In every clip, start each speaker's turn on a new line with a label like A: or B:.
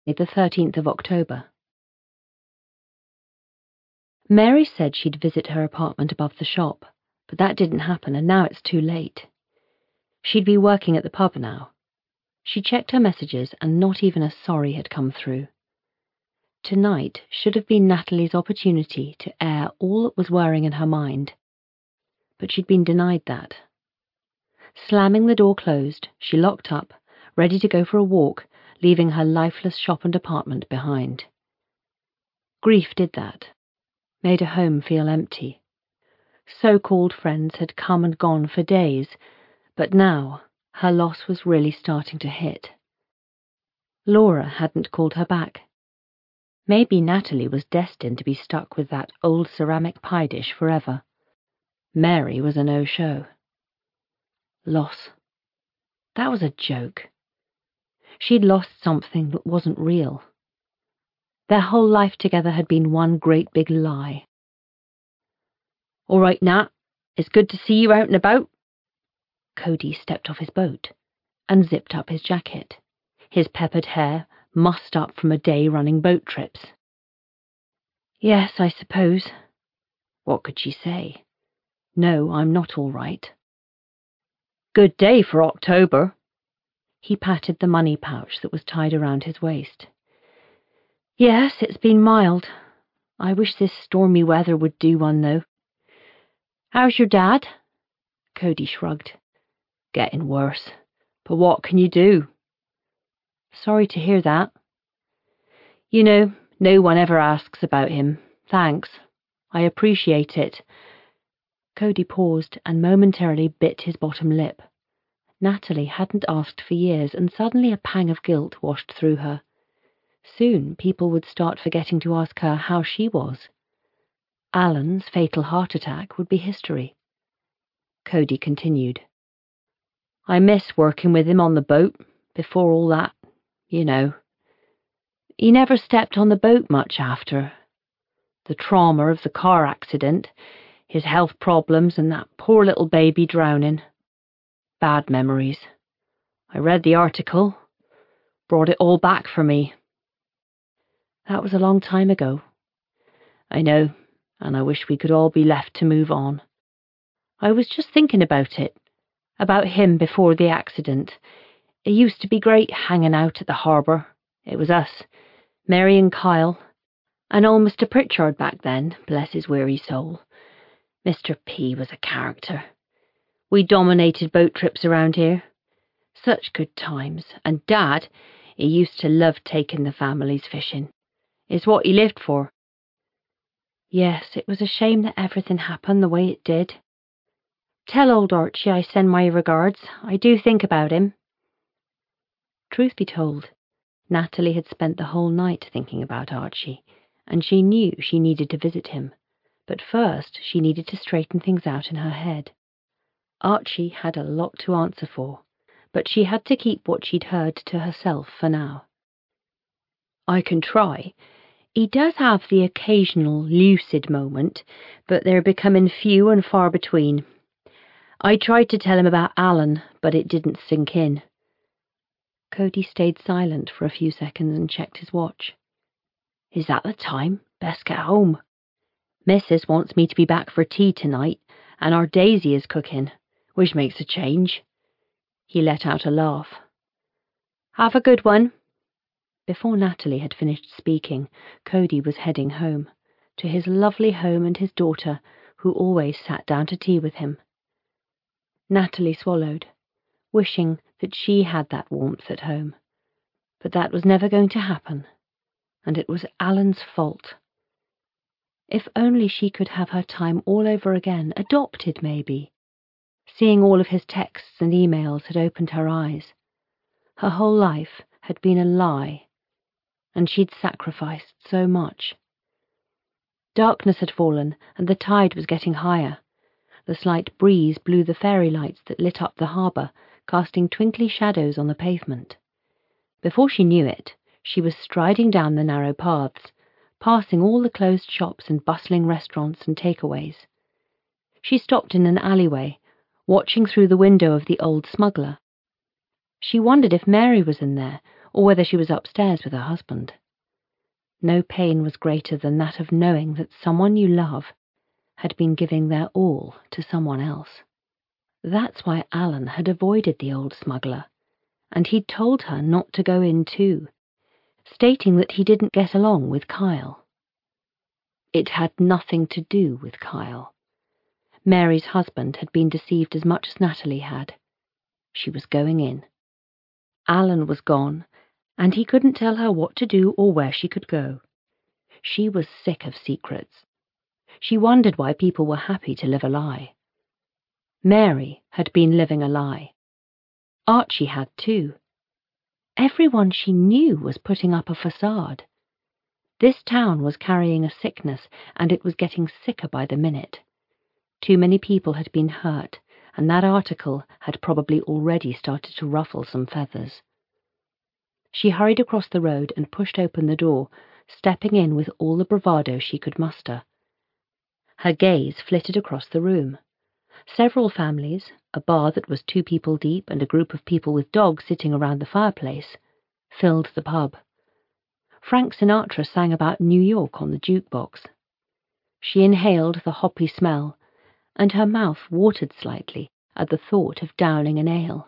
A: the 13th of October. Mary said she'd visit her apartment above the shop, but that didn't happen, and now it's too late. She'd be working at the pub now. She checked her messages, and not even a sorry had come through. Tonight should have been Natalie's opportunity to air all that was whirring in her mind, but she'd been denied that. Slamming the door closed, she locked up, ready to go for a walk, leaving her lifeless shop and apartment behind. Grief did that, made her home feel empty. So-called friends had come and gone for days, but now her loss was really starting to hit. Laura hadn't called her back. Maybe Natalie was destined to be stuck with that old ceramic pie dish forever. Mary was a no-show. Loss. That was a joke. She'd lost something that wasn't real. Their whole life together had been one great big lie. "All right, Nat. It's good to see you out and about." Cody stepped off his boat and zipped up his jacket, his peppered hair mussed up from a day running boat trips. "Yes, I suppose." What could she say? "No, I'm not all right." "Good day for October." He patted the money pouch that was tied around his waist. "Yes, it's been mild. I wish this stormy weather would do one, though." "How's your dad?" Cody shrugged. "Getting worse. But what can you do?" "Sorry to hear that." "You know, no one ever asks about him. Thanks. I appreciate it." Cody paused and momentarily bit his bottom lip. Natalie hadn't asked for years, and suddenly a pang of guilt washed through her. Soon people would start forgetting to ask her how she was. Alan's fatal heart attack would be history. Cody continued. "I miss working with him on the boat, before all that, you know. He never stepped on the boat much after. The trauma of the car accident, his health problems, and that poor little baby drowning. Bad memories. I read the article, brought it all back for me." "That was a long time ago." "I know, and I wish we could all be left to move on. I was just thinking about it, about him before the accident. It used to be great hanging out at the harbour. It was us, Mary and Kyle, and old Mr. Pritchard back then, bless his weary soul. Mr. P was a character. We dominated boat trips around here. Such good times. And Dad, he used to love taking the families fishing. It's what he lived for." "Yes, it was a shame that everything happened the way it did. Tell old Archie I send my regards. I do think about him." Truth be told, Natalie had spent the whole night thinking about Archie, and she knew she needed to visit him. But first she needed to straighten things out in her head. Archie had a lot to answer for, but she had to keep what she'd heard to herself for now. "I can try. He does have the occasional lucid moment, but they're becoming few and far between. I tried to tell him about Alan, but it didn't sink in." Cody stayed silent for a few seconds and checked his watch. "Is that the time? Best get home. Missus wants me to be back for tea tonight, and our Daisy is cooking, which makes a change." He let out a laugh. "Have a good one." Before Natalie had finished speaking, Cody was heading home, to his lovely home and his daughter, who always sat down to tea with him. Natalie swallowed, wishing that she had that warmth at home. But that was never going to happen, and it was Alan's fault. If only she could have her time all over again, adopted maybe. Seeing all of his texts and emails had opened her eyes. Her whole life had been a lie, and she'd sacrificed so much. Darkness had fallen, and the tide was getting higher. The slight breeze blew the fairy lights that lit up the harbour, casting twinkly shadows on the pavement. Before she knew it, she was striding down the narrow paths, passing all the closed shops and bustling restaurants and takeaways. She stopped in an alleyway, watching through the window of the Old Smuggler. She wondered if Mary was in there, or whether she was upstairs with her husband. No pain was greater than that of knowing that someone you love had been giving their all to someone else. That's why Alan had avoided the old smuggler, and he'd told her not to go in too, stating that he didn't get along with Kyle. It had nothing to do with Kyle. Mary's husband had been deceived as much as Natalie had. She was going in. Alan was gone, and he couldn't tell her what to do or where she could go. She was sick of secrets. She wondered why people were happy to live a lie. Mary had been living a lie. Archie had too. Everyone she knew was putting up a facade. This town was carrying a sickness, and it was getting sicker by the minute. Too many people had been hurt, and that article had probably already started to ruffle some feathers. She hurried across the road and pushed open the door, stepping in with all the bravado she could muster. Her gaze flitted across the room. Several families, a bar that was 2 people deep and a group of people with dogs sitting around the fireplace, filled the pub. Frank Sinatra sang about New York on the jukebox. She inhaled the hoppy smell, and her mouth watered slightly at the thought of downing an ale.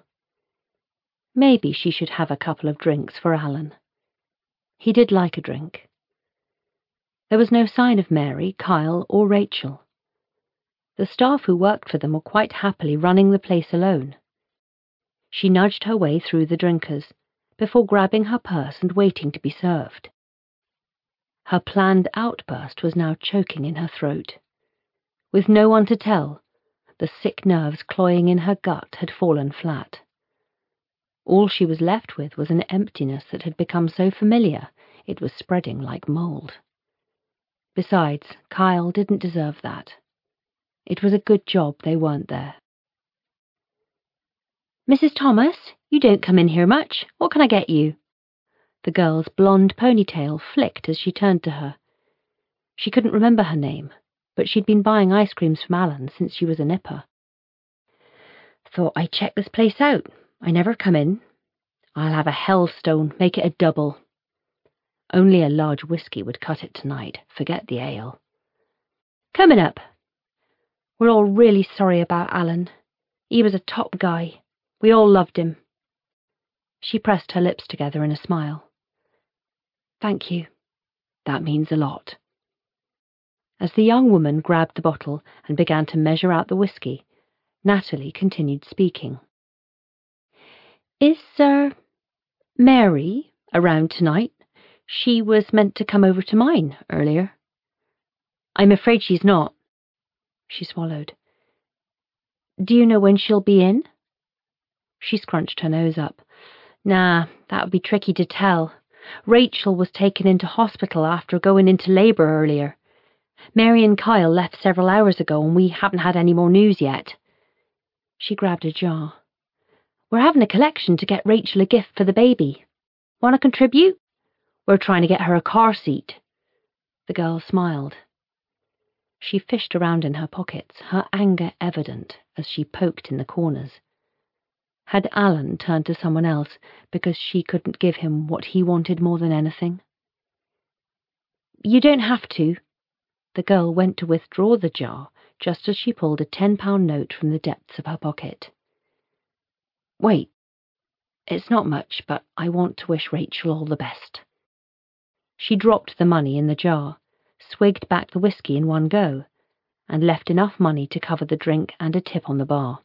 A: Maybe she should have a couple of drinks for Alan. He did like a drink. There was no sign of Mary, Kyle, or Rachel. The staff who worked for them were quite happily running the place alone. She nudged her way through the drinkers, before grabbing her purse and waiting to be served. Her planned outburst was now choking in her throat. With no one to tell, the sick nerves cloying in her gut had fallen flat. All she was left with was an emptiness that had become so familiar it was spreading like mold. Besides, Kyle didn't deserve that. It was a good job they weren't there. "Mrs. Thomas, you don't come in here much. What can I get you?" The girl's blonde ponytail flicked as she turned to her. She couldn't remember her name, but she'd been buying ice creams from Alan since she was a nipper. "Thought I'd check this place out. I never come in. I'll have a hellstone, make it a double. Only a large whiskey would cut it tonight, forget the ale." "Coming up. We're all really sorry about Alan. He was a top guy. We all loved him." She pressed her lips together in a smile. "Thank you. That means a lot." As the young woman grabbed the bottle and began to measure out the whiskey, Natalie continued speaking. "Is, Mary around tonight? She was meant to come over to mine earlier." "I'm afraid she's not." She swallowed. "Do you know when she'll be in?" She scrunched her nose up. "Nah, that would be tricky to tell. Rachel was taken into hospital after going into labour earlier. Mary and Kyle left several hours ago and we haven't had any more news yet." She grabbed a jar. "We're having a collection to get Rachel a gift for the baby. Want to contribute? We're trying to get her a car seat." The girl smiled. She fished around in her pockets, her anger evident as she poked in the corners. Had Alan turned to someone else because she couldn't give him what he wanted more than anything? "You don't have to." The girl went to withdraw the jar just as she pulled a £10 note from the depths of her pocket. "Wait. It's not much, but I want to wish Rachel all the best." She dropped the money in the jar, swigged back the whiskey in one go, and left enough money to cover the drink and a tip on the bar.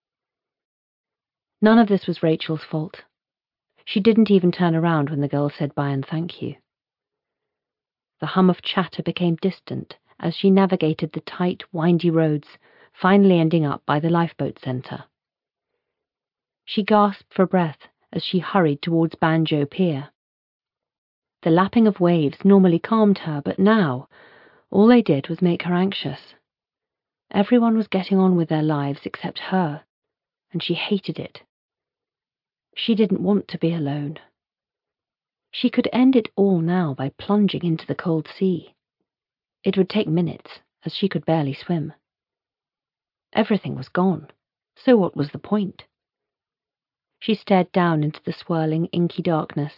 A: None of this was Rachel's fault. She didn't even turn around when the girl said bye and thank you. The hum of chatter became distant as she navigated the tight, windy roads, finally ending up by the lifeboat centre. She gasped for breath as she hurried towards Banjo Pier. The lapping of waves normally calmed her, but now all they did was make her anxious. Everyone was getting on with their lives except her, and she hated it. She didn't want to be alone. She could end it all now by plunging into the cold sea. It would take minutes, as she could barely swim. Everything was gone, so what was the point? She stared down into the swirling, inky darkness,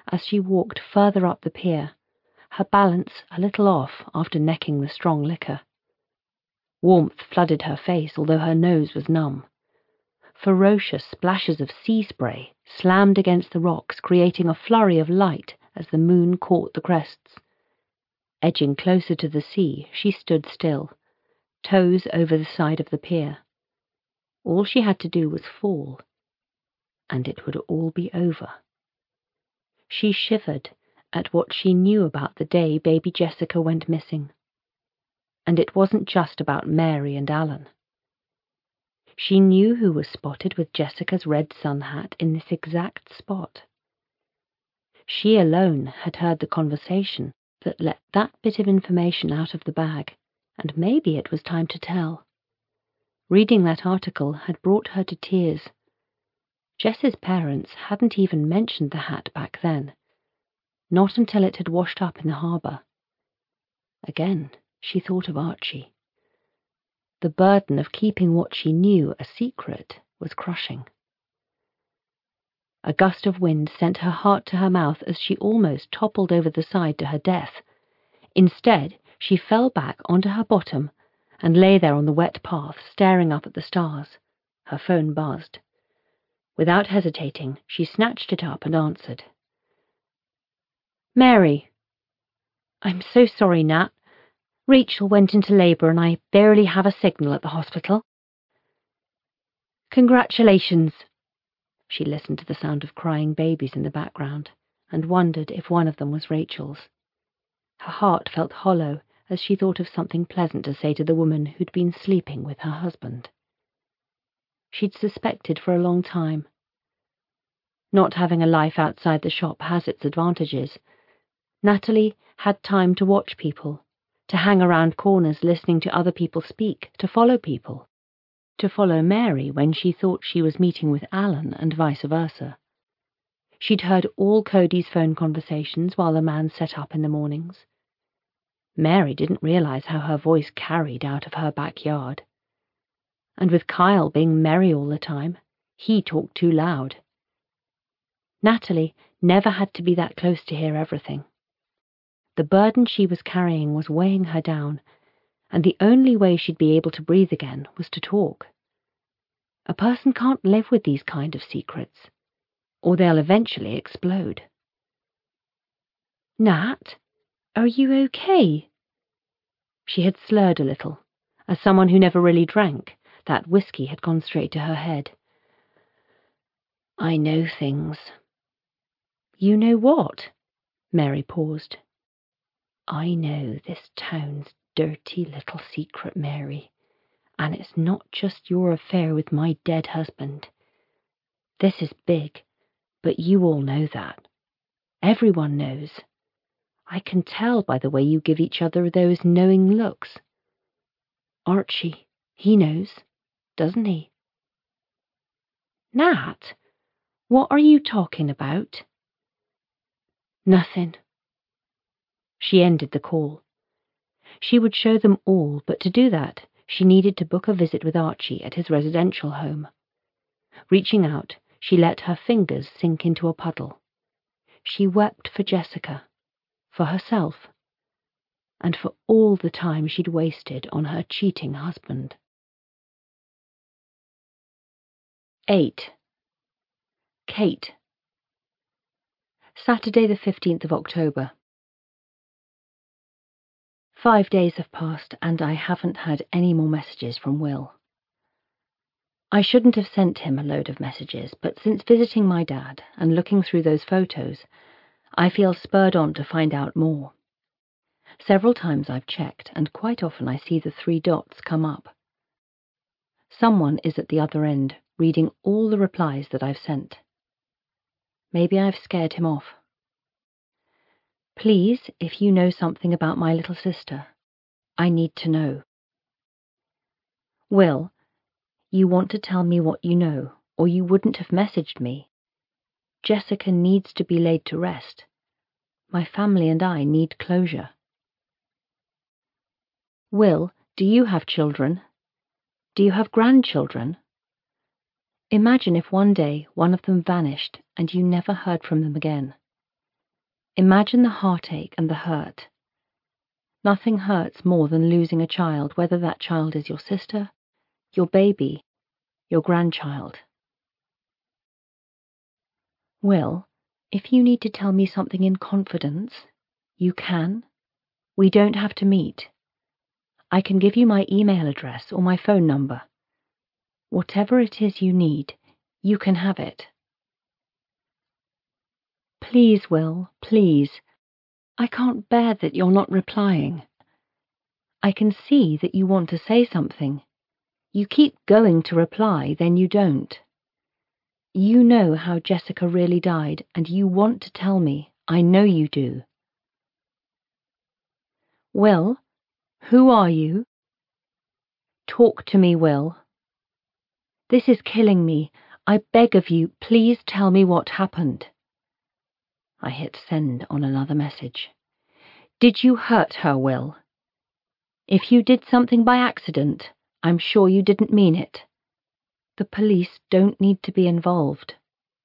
A: as she walked further up the pier, her balance a little off after necking the strong liquor. Warmth flooded her face, although her nose was numb. Ferocious splashes of sea spray slammed against the rocks, creating a flurry of light as the moon caught the crests. Edging closer to the sea, she stood still, toes over the side of the pier. All she had to do was fall, and it would all be over. She shivered at what she knew about the day baby Jessica went missing. And it wasn't just about Mary and Alan. She knew who was spotted with Jessica's red sun hat in this exact spot. She alone had heard the conversation that let that bit of information out of the bag, and maybe it was time to tell. Reading that article had brought her to tears. Jess's parents hadn't even mentioned the hat back then, not until it had washed up in the harbour. Again, she thought of Archie. The burden of keeping what she knew a secret was crushing. A gust of wind sent her heart to her mouth as she almost toppled over the side to her death. Instead, she fell back onto her bottom and lay there on the wet path, staring up at the stars. Her phone buzzed. Without hesitating, she snatched it up and answered. Mary. I'm so sorry, Nat. Rachel went into labour and I barely have a signal at the hospital. Congratulations. She listened to the sound of crying babies in the background and wondered if one of them was Rachel's. Her heart felt hollow as she thought of something pleasant to say to the woman who'd been sleeping with her husband. She'd suspected for a long time. Not having a life outside the shop has its advantages. Natalie had time to watch people, to hang around corners listening to other people speak, to follow people, to follow Mary when she thought she was meeting with Alan and vice versa. She'd heard all Cody's phone conversations while the man set up in the mornings. Mary didn't realize how her voice carried out of her backyard. And with Kyle being merry all the time, he talked too loud. Natalie never had to be that close to hear everything. The burden she was carrying was weighing her down, and the only way she'd be able to breathe again was to talk. A person can't live with these kind of secrets, or they'll eventually explode. Nat, are you okay? She had slurred a little. As someone who never really drank, that whiskey had gone straight to her head. I know things. You know what? Mary paused. I know this town's dirty little secret, Mary, and it's not just your affair with my dead husband. This is big, but you all know that. Everyone knows. I can tell by the way you give each other those knowing looks. Archie, he knows, doesn't he? Nat, what are you talking about? Nothing. She ended the call. She would show them all, but to do that, she needed to book a visit with Archie at his residential home. Reaching out, she let her fingers sink into a puddle. She wept for Jessica, for herself, and for all the time she'd wasted on her cheating husband. 8. Kate. Saturday the 15th of October. 5 days have passed and I haven't had any more messages from Will. I shouldn't have sent him a load of messages, but since visiting my dad and looking through those photos, I feel spurred on to find out more. Several times I've checked, and quite often I see the 3 dots come up. Someone is at the other end, reading all the replies that I've sent. Maybe I've scared him off. Please, if you know something about my little sister, I need to know. Will, you want to tell me what you know, or you wouldn't have messaged me. Jessica needs to be laid to rest. My family and I need closure. Will, do you have children? Do you have grandchildren? Imagine if one day one of them vanished and you never heard from them again. Imagine the heartache and the hurt. Nothing hurts more than losing a child, whether that child is your sister, your baby, your grandchild. Will, if you need to tell me something in confidence, you can. We don't have to meet. I can give you my email address or my phone number. Whatever it is you need, you can have it. Please, Will, please. I can't bear that you're not replying. I can see that you want to say something. You keep going to reply, then you don't. You know how Jessica really died, and you want to tell me. I know you do. Will, who are you? Talk to me, Will. This is killing me. I beg of you, please tell me what happened. I hit send on another message. Did you hurt her, Will? If you did something by accident, I'm sure you didn't mean it. The police don't need to be involved.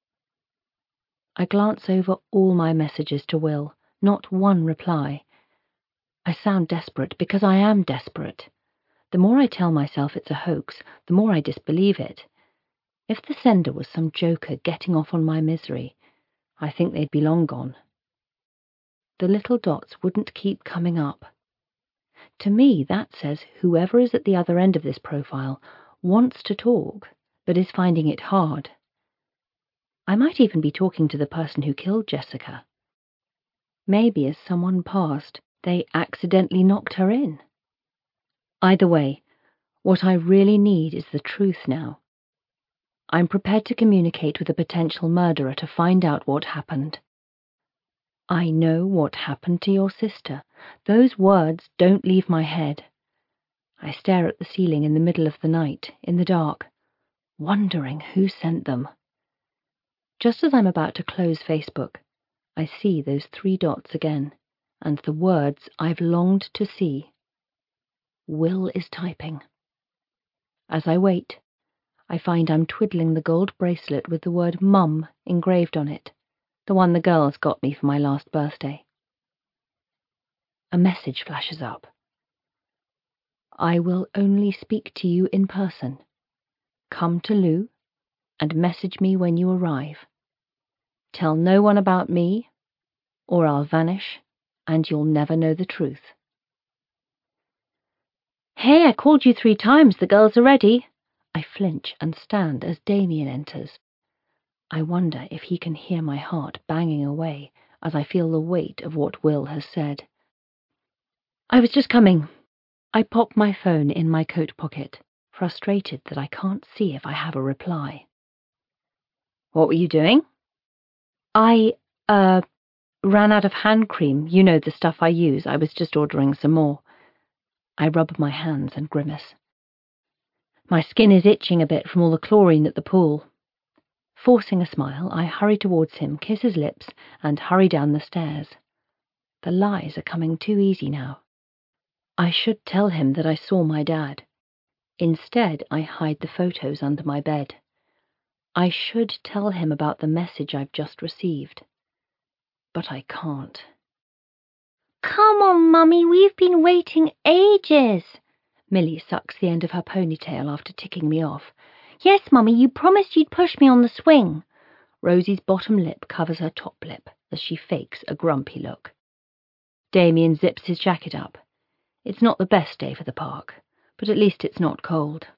A: I glance over all my messages to Will, not one reply. I sound desperate because I am desperate. The more I tell myself it's a hoax, the more I disbelieve it. If the sender was some joker getting off on my misery, I think they'd be long gone. The little dots wouldn't keep coming up. To me, that says whoever is at the other end of this profile wants to talk, but is finding it hard. I might even be talking to the person who killed Jessica. Maybe as someone passed, they accidentally knocked her in. Either way, what I really need is the truth now. I'm prepared to communicate with a potential murderer to find out what happened. I know what happened to your sister. Those words don't leave my head. I stare at the ceiling in the middle of the night, in the dark, wondering who sent them. Just as I'm about to close Facebook, I see those 3 dots again, and the words I've longed to see. Will is typing. As I wait, I find I'm twiddling the gold bracelet with the word Mum engraved on it, the one the girls got me for my last birthday. A message flashes up. I will only speak to you in person. Come to Lou and message me when you arrive. Tell no one about me, or I'll vanish and you'll never know the truth. Hey, I called you 3 times. The girls are ready. I flinch and stand as Damien enters. I wonder if he can hear my heart banging away as I feel the weight of what Will has said. I was just coming. I pop my phone in my coat pocket, frustrated that I can't see if I have a reply. What were you doing? I, ran out of hand cream. You know, the stuff I use. I was just ordering some more. I rub my hands and grimace. My skin is itching a bit from all the chlorine at the pool. Forcing a smile, I hurry towards him, kiss his lips, and hurry down the stairs. The lies are coming too easy now. I should tell him that I saw my dad. Instead, I hide the photos under my bed. I should tell him about the message I've just received. But I can't. Come on, Mummy, we've been waiting ages. Millie sucks the end of her ponytail after ticking me off. Yes, Mummy, you promised you'd push me on the swing. Rosie's bottom lip covers her top lip as she fakes a grumpy look. Damien zips his jacket up. It's not the best day for the park, but at least it's not cold.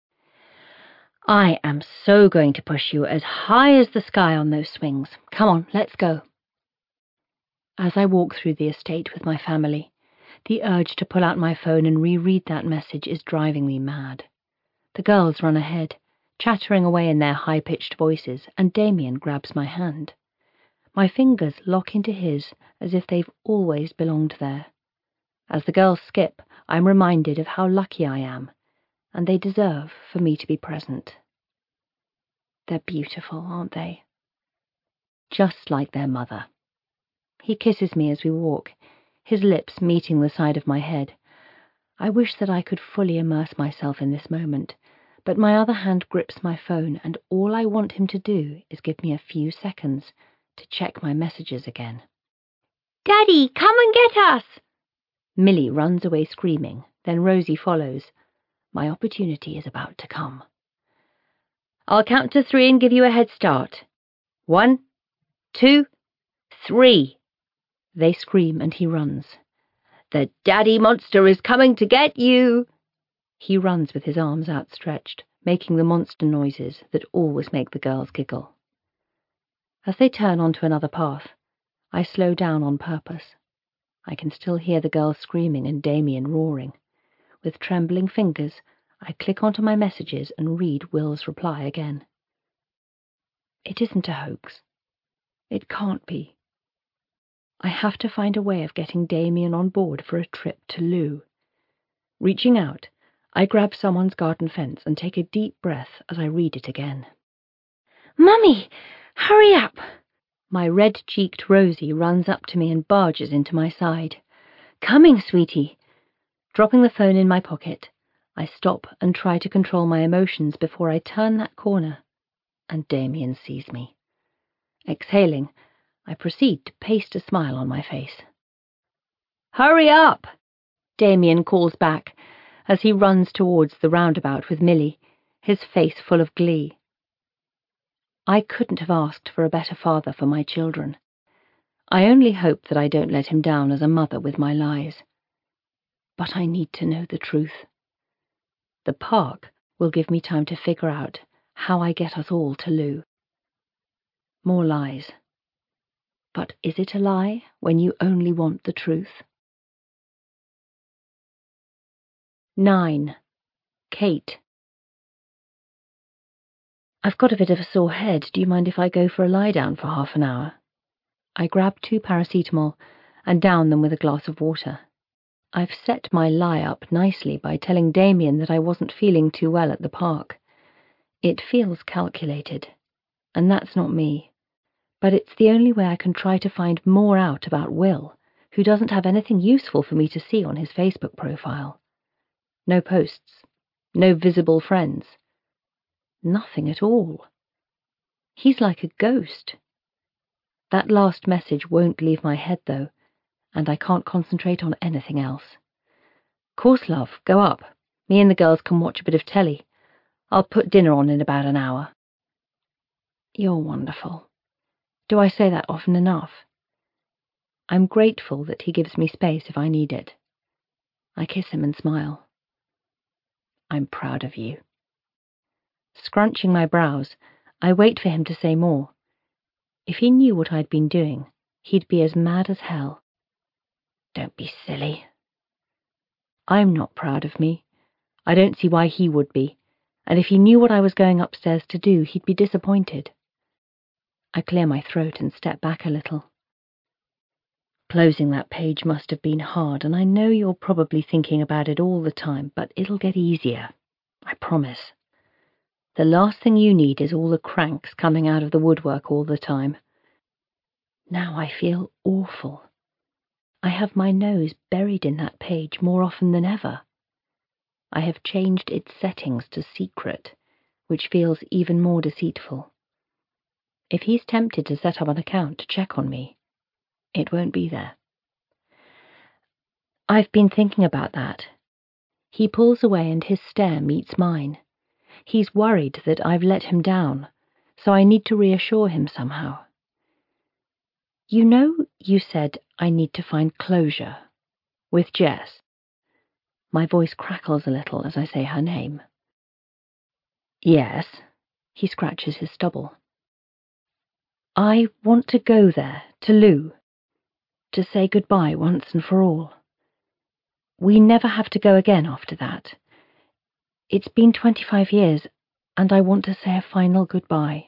A: I am so going to push you as high as the sky on those swings. Come on, let's go. As I walk through the estate with my family, the urge to pull out my phone and reread that message is driving me mad. The girls run ahead, chattering away in their high-pitched voices, and Damien grabs my hand. My fingers lock into his as if they've always belonged there. As the girls skip, I'm reminded of how lucky I am, and they deserve for me to be present. They're beautiful, aren't they? Just like their mother. He kisses me as we walk, his lips meeting the side of my head. I wish that I could fully immerse myself in this moment, but my other hand grips my phone, and all I want him to do is give me a few seconds to check my messages again. Daddy, come and get us! Millie runs away screaming, then Rosie follows. My opportunity is about to come. I'll count to 3 and give you a head start. 1, 2, 3. They scream and he runs. The daddy monster is coming to get you! He runs with his arms outstretched, making the monster noises that always make the girls giggle. As they turn onto another path, I slow down on purpose. I can still hear the girls screaming and Damien roaring. With trembling fingers, I click onto my messages and read Will's reply again. It isn't a hoax. It can't be. I have to find a way of getting Damien on board for a trip to Lou. Reaching out, I grab someone's garden fence and take a deep breath as I read it again. Mummy, hurry up! My red-cheeked Rosie runs up to me and barges into my side. Coming, sweetie. Dropping the phone in my pocket, I stop and try to control my emotions before I turn that corner, and Damien sees me. Exhaling, I proceed to paste a smile on my face. Hurry up! Damien calls back as he runs towards the roundabout with Millie, his face full of glee. I couldn't have asked for a better father for my children. I only hope that I don't let him down as a mother with my lies. But I need to know the truth. The park will give me time to figure out how I get us all to Lou. More lies. But is it a lie when you only want the truth? 9. Kate. I've got a bit of a sore head. Do you mind if I go for a lie down for half an hour? I grab 2 paracetamol and down them with a glass of water. I've set my lie up nicely by telling Damien that I wasn't feeling too well at the park. It feels calculated, and that's not me. But it's the only way I can try to find more out about Will, who doesn't have anything useful for me to see on his Facebook profile. No posts, no visible friends. Nothing at all. He's like a ghost. That last message won't leave my head, though, and I can't concentrate on anything else. Course, love, go up. Me and the girls can watch a bit of telly. I'll put dinner on in about an hour. You're wonderful. Do I say that often enough? I'm grateful that he gives me space if I need it. I kiss him and smile. I'm proud of you. Scrunching my brows, I wait for him to say more. If he knew what I'd been doing, he'd be as mad as hell. Don't be silly. I'm not proud of me. I don't see why he would be, and if he knew what I was going upstairs to do, he'd be disappointed. I clear my throat and step back a little. Closing that page must have been hard, and I know you're probably thinking about it all the time, but it'll get easier. I promise. The last thing you need is all the cranks coming out of the woodwork all the time. Now I feel awful. I have my nose buried in that page more often than ever. I have changed its settings to secret, which feels even more deceitful. If he's tempted to set up an account to check on me, it won't be there. I've been thinking about that. He pulls away and his stare meets mine. He's worried that I've let him down, so I need to reassure him somehow. You know, you said I need to find closure with Jess. My voice crackles a little as I say her name. Yes, he scratches his stubble. I want to go there, to Lou, to say goodbye once and for all. We never have to go again after that. It's been 25 years, and I want to say a final goodbye.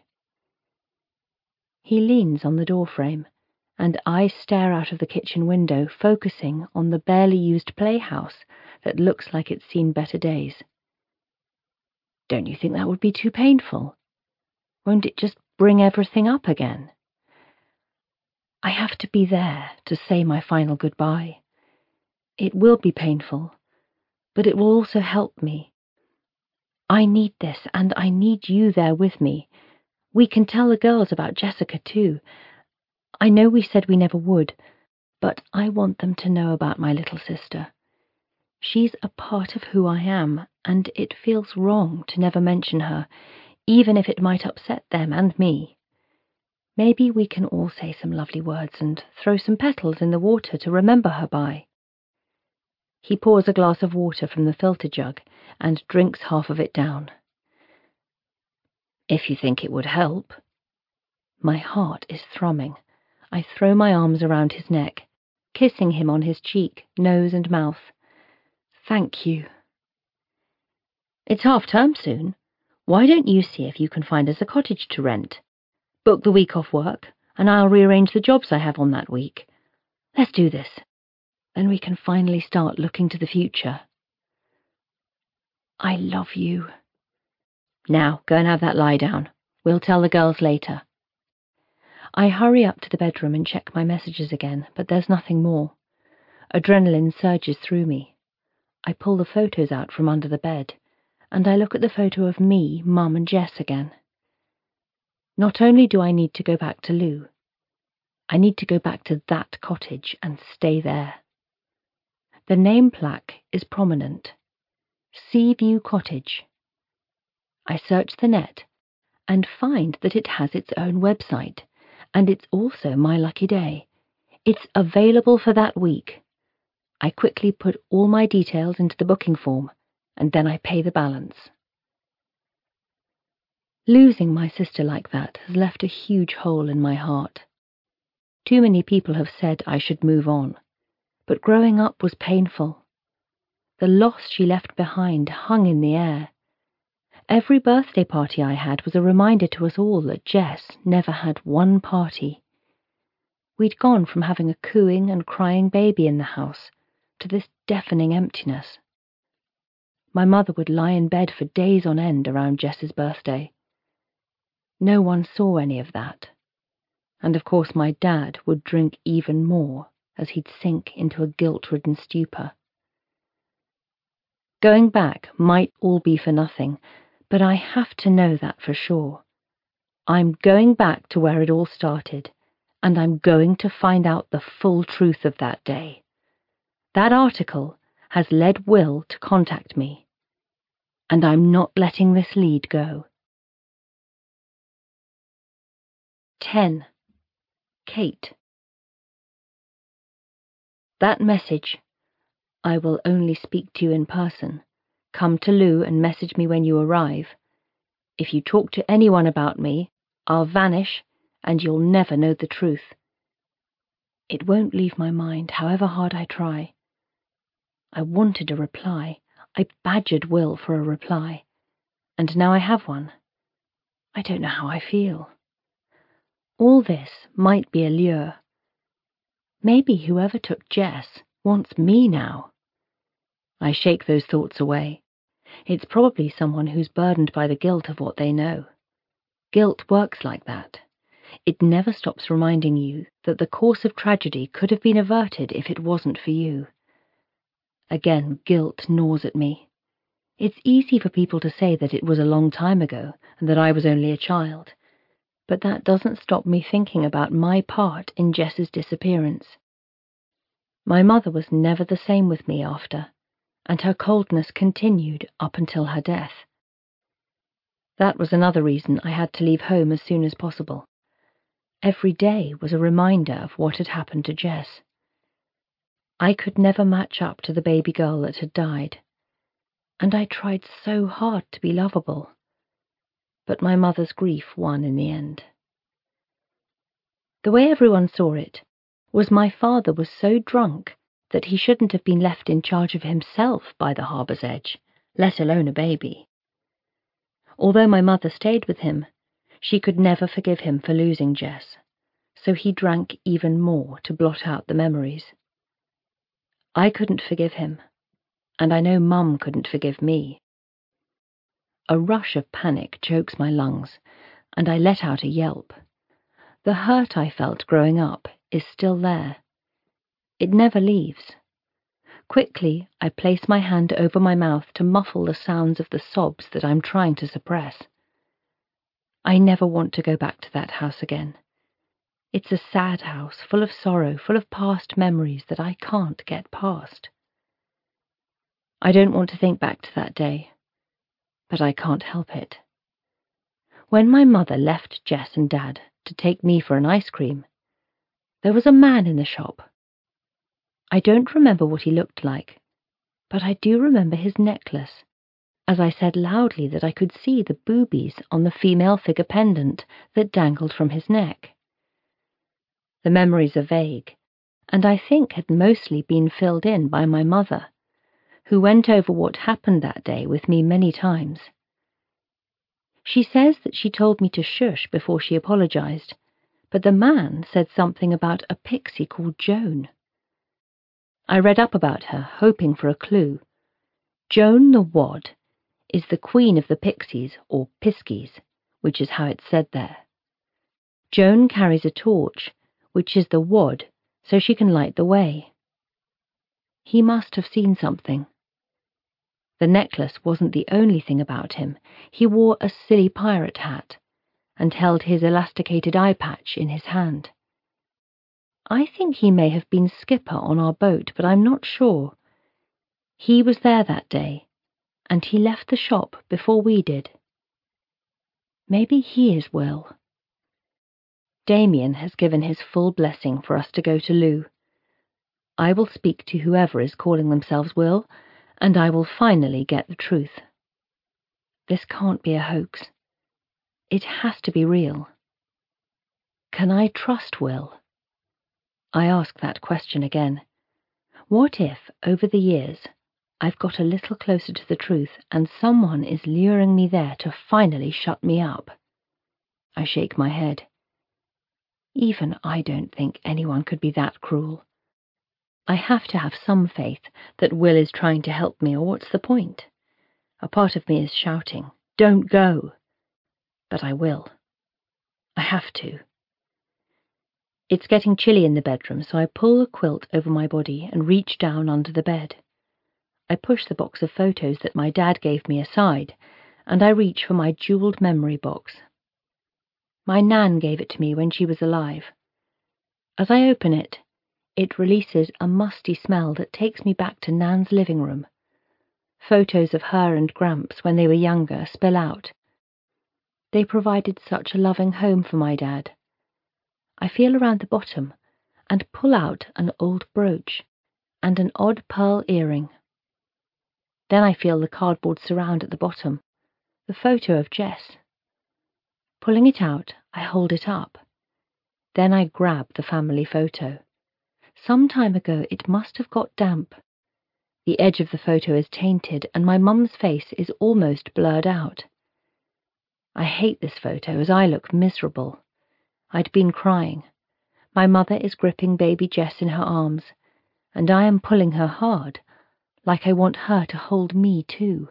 A: He leans on the doorframe, and I stare out of the kitchen window, focusing on the barely used playhouse that looks like it's seen better days. Don't you think that would be too painful? Won't it just bring everything up again? I have to be there to say my final goodbye. It will be painful, but it will also help me. I need this, and I need you there with me. We can tell the girls about Jessica too. I know we said we never would, But I want them to know about my little sister. She's a part of who I am, and it feels wrong to never mention her, even if it might upset them and me. Maybe we can all say some lovely words and throw some petals in the water to remember her by." He pours a glass of water from the filter jug and drinks half of it down. "If you think it would help." My heart is thrumming. I throw my arms around his neck, kissing him on his cheek, nose and mouth. "Thank you." "It's half term soon. Why don't you see if you can find us a cottage to rent? Book the week off work, and I'll rearrange the jobs I have on that week. Let's do this. Then we can finally start looking to the future." "I love you." "Now, go and have that lie down. We'll tell the girls later." I hurry up to the bedroom and check my messages again, but there's nothing more. Adrenaline surges through me. I pull the photos out from under the bed, and I look at the photo of me, Mum, and Jess again. Not only do I need to go back to Lou, I need to go back to that cottage and stay there. The name plaque is prominent. Seaview Cottage. I search the net and find that it has its own website, and it's also my lucky day. It's available for that week. I quickly put all my details into the booking form, and then I pay the balance. Losing my sister like that has left a huge hole in my heart. Too many people have said I should move on, but growing up was painful. The loss she left behind hung in the air. Every birthday party I had was a reminder to us all that Jess never had one party. We'd gone from having a cooing and crying baby in the house to this deafening emptiness. My mother would lie in bed for days on end around Jess's birthday. No one saw any of that. And of course my dad would drink even more as he'd sink into a guilt-ridden stupor. Going back might all be for nothing, but I have to know that for sure. I'm going back to where it all started, and I'm going to find out the full truth of that day. That article has led Will to contact me, and I'm not letting this lead go. 10. Kate. That message, "I will only speak to you in person. Come to Lou and message me when you arrive. If you talk to anyone about me, I'll vanish and you'll never know the truth." It won't leave my mind, however hard I try. I wanted a reply. I badgered Will for a reply. And now I have one. I don't know how I feel. All this might be a lure. Maybe whoever took Jess wants me now. I shake those thoughts away. It's probably someone who's burdened by the guilt of what they know. Guilt works like that. It never stops reminding you that the course of tragedy could have been averted if it wasn't for you. Again, guilt gnaws at me. It's easy for people to say that it was a long time ago and that I was only a child, but that doesn't stop me thinking about my part in Jess's disappearance. My mother was never the same with me after, and her coldness continued up until her death. That was another reason I had to leave home as soon as possible. Every day was a reminder of what had happened to Jess. I could never match up to the baby girl that had died, and I tried so hard to be lovable. But my mother's grief won in the end. The way everyone saw it was my father was so drunk that he shouldn't have been left in charge of himself by the harbour's edge, let alone a baby. Although my mother stayed with him, she could never forgive him for losing Jess, so he drank even more to blot out the memories. I couldn't forgive him, and I know Mum couldn't forgive me. A rush of panic chokes my lungs, and I let out a yelp. The hurt I felt growing up is still there. It never leaves. Quickly, I place my hand over my mouth to muffle the sounds of the sobs that I'm trying to suppress. I never want to go back to that house again. It's a sad house, full of sorrow, full of past memories that I can't get past. I don't want to think back to that day, but I can't help it. When my mother left Jess and Dad to take me for an ice cream, there was a man in the shop. I don't remember what he looked like, but I do remember his necklace, as I said loudly that I could see the boobies on the female figure pendant that dangled from his neck. The memories are vague, and I think had mostly been filled in by my mother, who went over what happened that day with me many times. She says that she told me to shush before she apologized, but the man said something about a pixie called Joan. I read up about her, hoping for a clue. Joan the Wad is the queen of the pixies, or piskies, which is how it's said there. Joan carries a torch, which is the wad, so she can light the way. He must have seen something. The necklace wasn't the only thing about him. He wore a silly pirate hat and held his elasticated eye patch in his hand. I think he may have been skipper on our boat, but I'm not sure. He was there that day, and he left the shop before we did. Maybe he is Will. Damien has given his full blessing for us to go to Lou. I will speak to whoever is calling themselves Will, and I will finally get the truth. This can't be a hoax. It has to be real. Can I trust Will? I ask that question again. What if, over the years, I've got a little closer to the truth and someone is luring me there to finally shut me up? I shake my head. Even I don't think anyone could be that cruel. I have to have some faith that Will is trying to help me, or what's the point? A part of me is shouting, "Don't go!" But I will. I have to. It's getting chilly in the bedroom, so I pull a quilt over my body and reach down under the bed. I push the box of photos that my dad gave me aside, and I reach for my jeweled memory box. My Nan gave it to me when she was alive. As I open it, it releases a musty smell that takes me back to Nan's living room. Photos of her and Gramps when they were younger spill out. They provided such a loving home for my dad. I feel around the bottom and pull out an old brooch and an odd pearl earring. Then I feel the cardboard surround at the bottom, the photo of Jess. Pulling it out, I hold it up. Then I grab the family photo. Some time ago it must have got damp. The edge of the photo is tainted and my mum's face is almost blurred out. I hate this photo as I look miserable. I'd been crying. My mother is gripping baby Jess in her arms, and I am pulling her hard, like I want her to hold me too.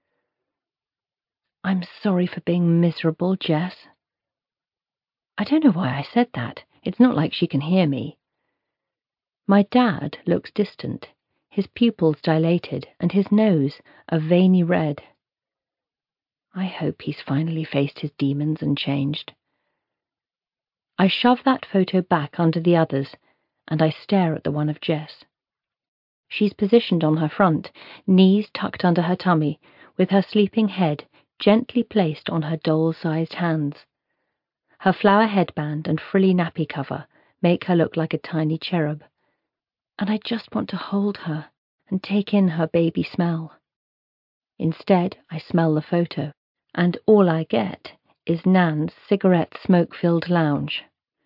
A: I'm sorry for being miserable, Jess. I don't know why I said that. It's not like she can hear me. My dad looks distant, his pupils dilated, and his nose a veiny red. I hope he's finally faced his demons and changed. I shove that photo back under the others, and I stare at the one of Jess. She's positioned on her front, knees tucked under her tummy, with her sleeping head gently placed on her doll-sized hands. Her flower headband and frilly nappy cover make her look like a tiny cherub, and I just want to hold her and take in her baby smell. Instead, I smell the photo, and all I get is Nan's cigarette smoke-filled lounge.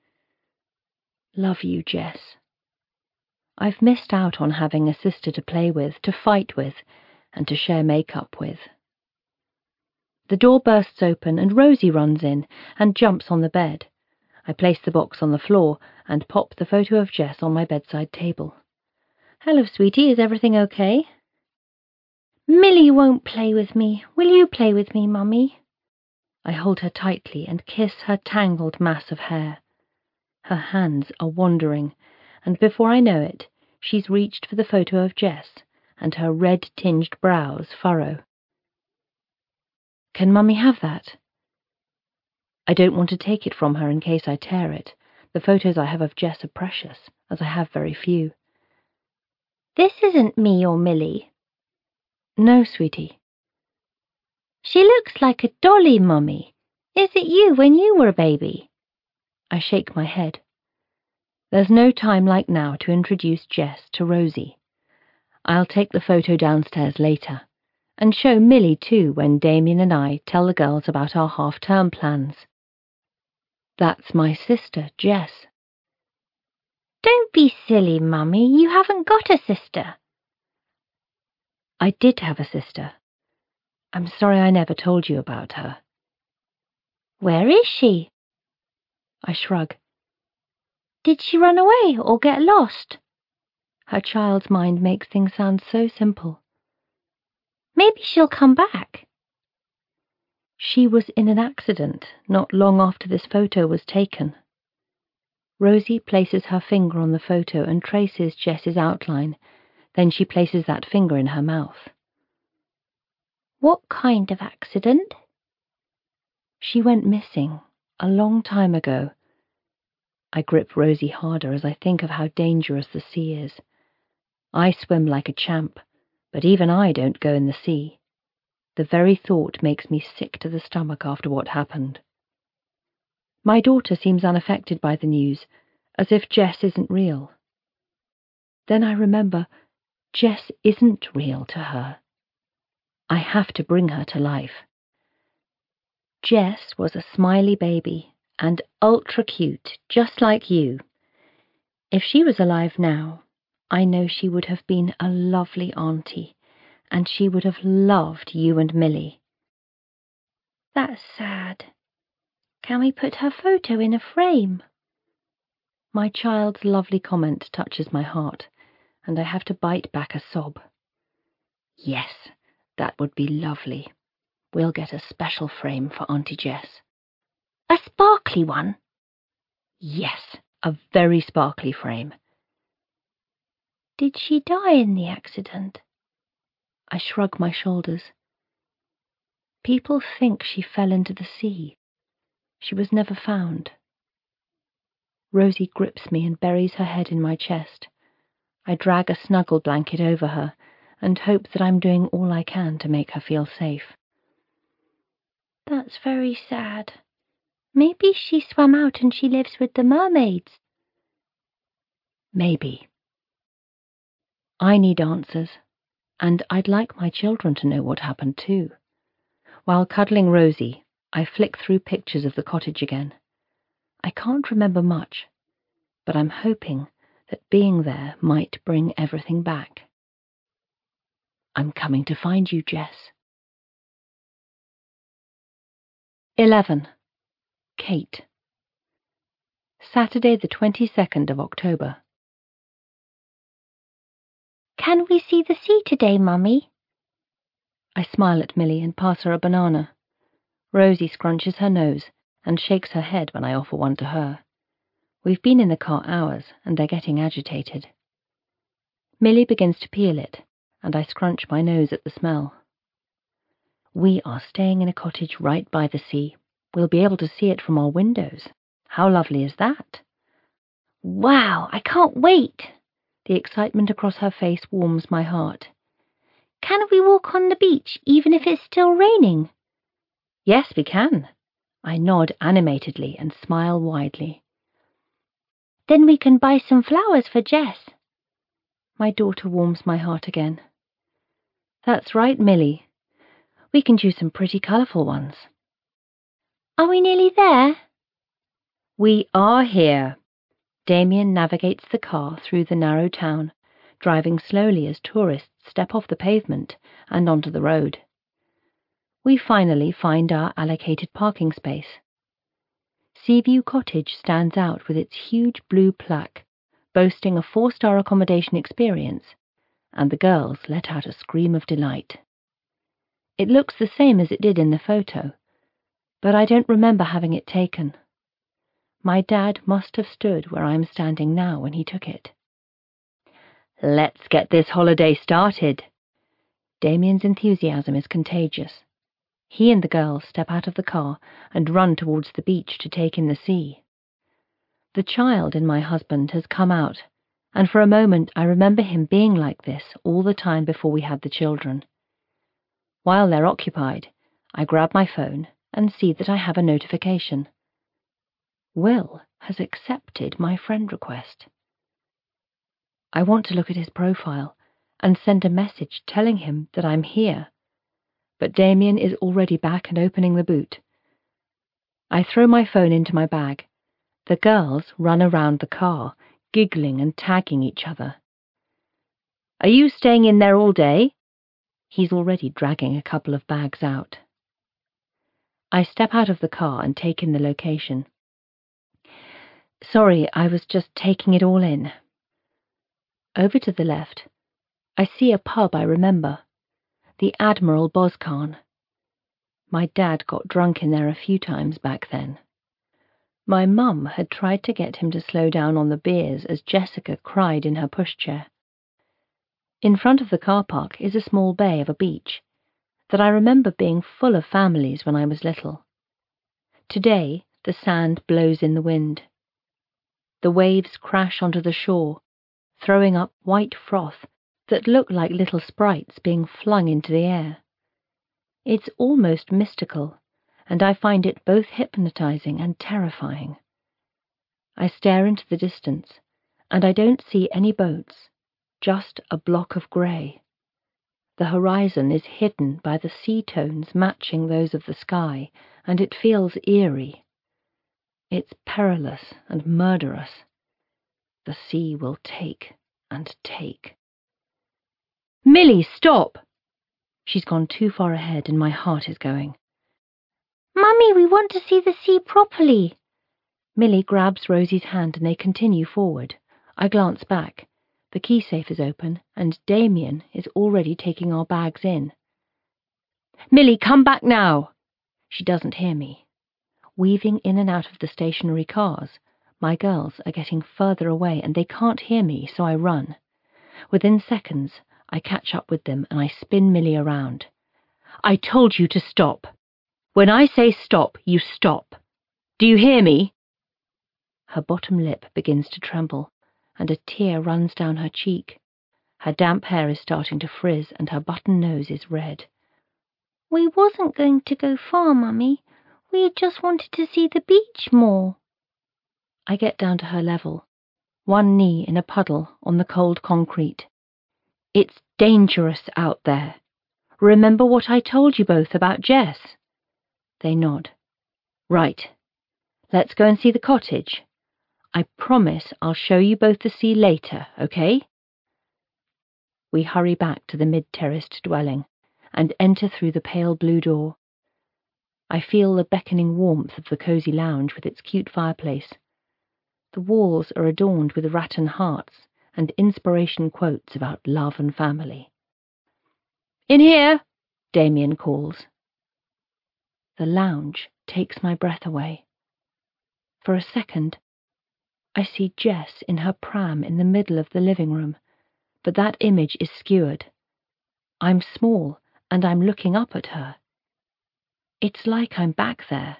A: Love you, Jess. I've missed out on having a sister to play with, to fight with, and to share makeup with. The door bursts open and Rosie runs in and jumps on the bed. I place the box on the floor and pop the photo of Jess on my bedside table. Hello, sweetie, is everything okay? Millie won't play with me. Will you play with me, Mummy? I hold her tightly and kiss her tangled mass of hair. Her hands are wandering, and before I know it, she's reached for the photo of Jess, and her red-tinged brows furrow. Can Mummy have that? I don't want to take it from her in case I tear it, The photos I have of Jess are precious, as I have very few.
B: This isn't me or Millie.
A: No, sweetie.
B: She looks like a dolly, Mummy. Is it you when you were a baby?
A: I shake my head. There's no time like now to introduce Jess to Rosie. I'll take the photo downstairs later, and show Millie too when Damien and I tell the girls about our half-term plans. That's my sister, Jess.
B: Don't be silly, Mummy. You haven't got a sister.
A: I did have a sister. I'm sorry I never told you about her.
B: Where is she?
A: I shrug.
B: Did she run away or get lost?
A: Her child's mind makes things sound so simple.
B: Maybe she'll come back.
A: She was in an accident not long after this photo was taken. Rosie places her finger on the photo and traces Jess's outline. Then she places that finger in her mouth.
B: What kind of accident?
A: She went missing a long time ago. I grip Rosie harder as I think of how dangerous the sea is. I swim like a champ, but even I don't go in the sea. The very thought makes me sick to the stomach after what happened. My daughter seems unaffected by the news, as if Jess isn't real. Then I remember Jess isn't real to her. I have to bring her to life. Jess was a smiley baby and ultra cute, just like you. If she was alive now, I know she would have been a lovely auntie, and she would have loved you and Millie.
B: That's sad. Can we put her photo in a frame?
A: My child's lovely comment touches my heart, and I have to bite back a sob. Yes, that would be lovely. We'll get a special frame for Auntie Jess.
B: A sparkly one?
A: Yes, a very sparkly frame.
B: Did she die in the accident?
A: I shrug my shoulders. People think she fell into the sea. She was never found. Rosie grips me and buries her head in my chest. I drag a snuggle blanket over her and hope that I'm doing all I can to make her feel safe.
B: That's very sad. Maybe she swam out and she lives with the mermaids.
A: Maybe. I need answers, and I'd like my children to know what happened too. While cuddling Rosie, I flick through pictures of the cottage again. I can't remember much, but I'm hoping that being there might bring everything back. I'm coming to find you, Jess. 11. Kate. Saturday the 22nd of October.
B: Can we see the sea today, Mummy?
A: I smile at Millie and pass her a banana. Rosie scrunches her nose and shakes her head when I offer one to her. We've been in the car hours, and they're getting agitated. Millie begins to peel it, and I scrunch my nose at the smell. We are staying in a cottage right by the sea. We'll be able to see it from our windows. How lovely is that?
B: Wow, I can't wait.
A: The excitement across her face warms my heart.
B: Can we walk on the beach even if it's still raining?
A: Yes, we can. I nod animatedly and smile widely.
B: Then we can buy some flowers for Jess.
A: My daughter warms my heart again. That's right, Millie. We can choose some pretty colourful ones.
B: Are we nearly there?
A: We are here. Damien navigates the car through the narrow town, driving slowly as tourists step off the pavement and onto the road. We finally find our allocated parking space. Seaview Cottage stands out with its huge blue plaque, boasting a 4-star accommodation experience, and the girls let out a scream of delight. It looks the same as it did in the photo, but I don't remember having it taken. My dad must have stood where I'm standing now when he took it. Let's get this holiday started. Damien's enthusiasm is contagious. He and the girls step out of the car and run towards the beach to take in the sea. The child in my husband has come out, and for a moment I remember him being like this all the time before we had the children. While they're occupied, I grab my phone and see that I have a notification. Will has accepted my friend request. I want to look at his profile and send a message telling him that I'm here, but Damien is already back and opening the boot. I throw my phone into my bag. The girls run around the car, giggling and tagging each other. Are you staying in there all day? He's already dragging a couple of bags out. I step out of the car and take in the location. Sorry, I was just taking it all in. Over to the left, I see a pub I remember, the Admiral Boscawen. My dad got drunk in there a few times back then. My mum had tried to get him to slow down on the beers as Jessica cried in her pushchair. In front of the car park is a small bay of a beach that I remember being full of families when I was little. Today, the sand blows in the wind. The waves crash onto the shore, throwing up white froth that look like little sprites being flung into the air. It's almost mystical, and I find it both hypnotizing and terrifying. I stare into the distance, and I don't see any boats, just a block of grey. The horizon is hidden by the sea tones matching those of the sky, and it feels eerie. It's perilous and murderous. The sea will take and take. Millie, stop! She's gone too far ahead and my heart is going.
B: Mummy, we want to see the sea properly.
A: Millie grabs Rosie's hand and they continue forward. I glance back. The key safe is open and Damien is already taking our bags in. Millie, come back now! She doesn't hear me. Weaving in and out of the stationary cars, my girls are getting further away and they can't hear me, so I run. Within seconds, I catch up with them and I spin Millie around. I told you to stop. When I say stop, you stop. Do you hear me? Her bottom lip begins to tremble, and a tear runs down her cheek. Her damp hair is starting to frizz and her button nose is red.
B: We wasn't going to go far, Mummy. We just wanted to see the beach more.
A: I get down to her level, one knee in a puddle on the cold concrete. It's dangerous out there. Remember what I told you both about Jess? They nod. Right. Let's go and see the cottage. I promise I'll show you both the sea later, okay? We hurry back to the mid-terraced dwelling and enter through the pale blue door. I feel the beckoning warmth of the cosy lounge with its cute fireplace. The walls are adorned with rattan hearts and inspiration quotes about love and family. In here, Damien calls. The lounge takes my breath away. For a second, I see Jess in her pram in the middle of the living room, but that image is skewered. I'm small and I'm looking up at her. It's like I'm back there.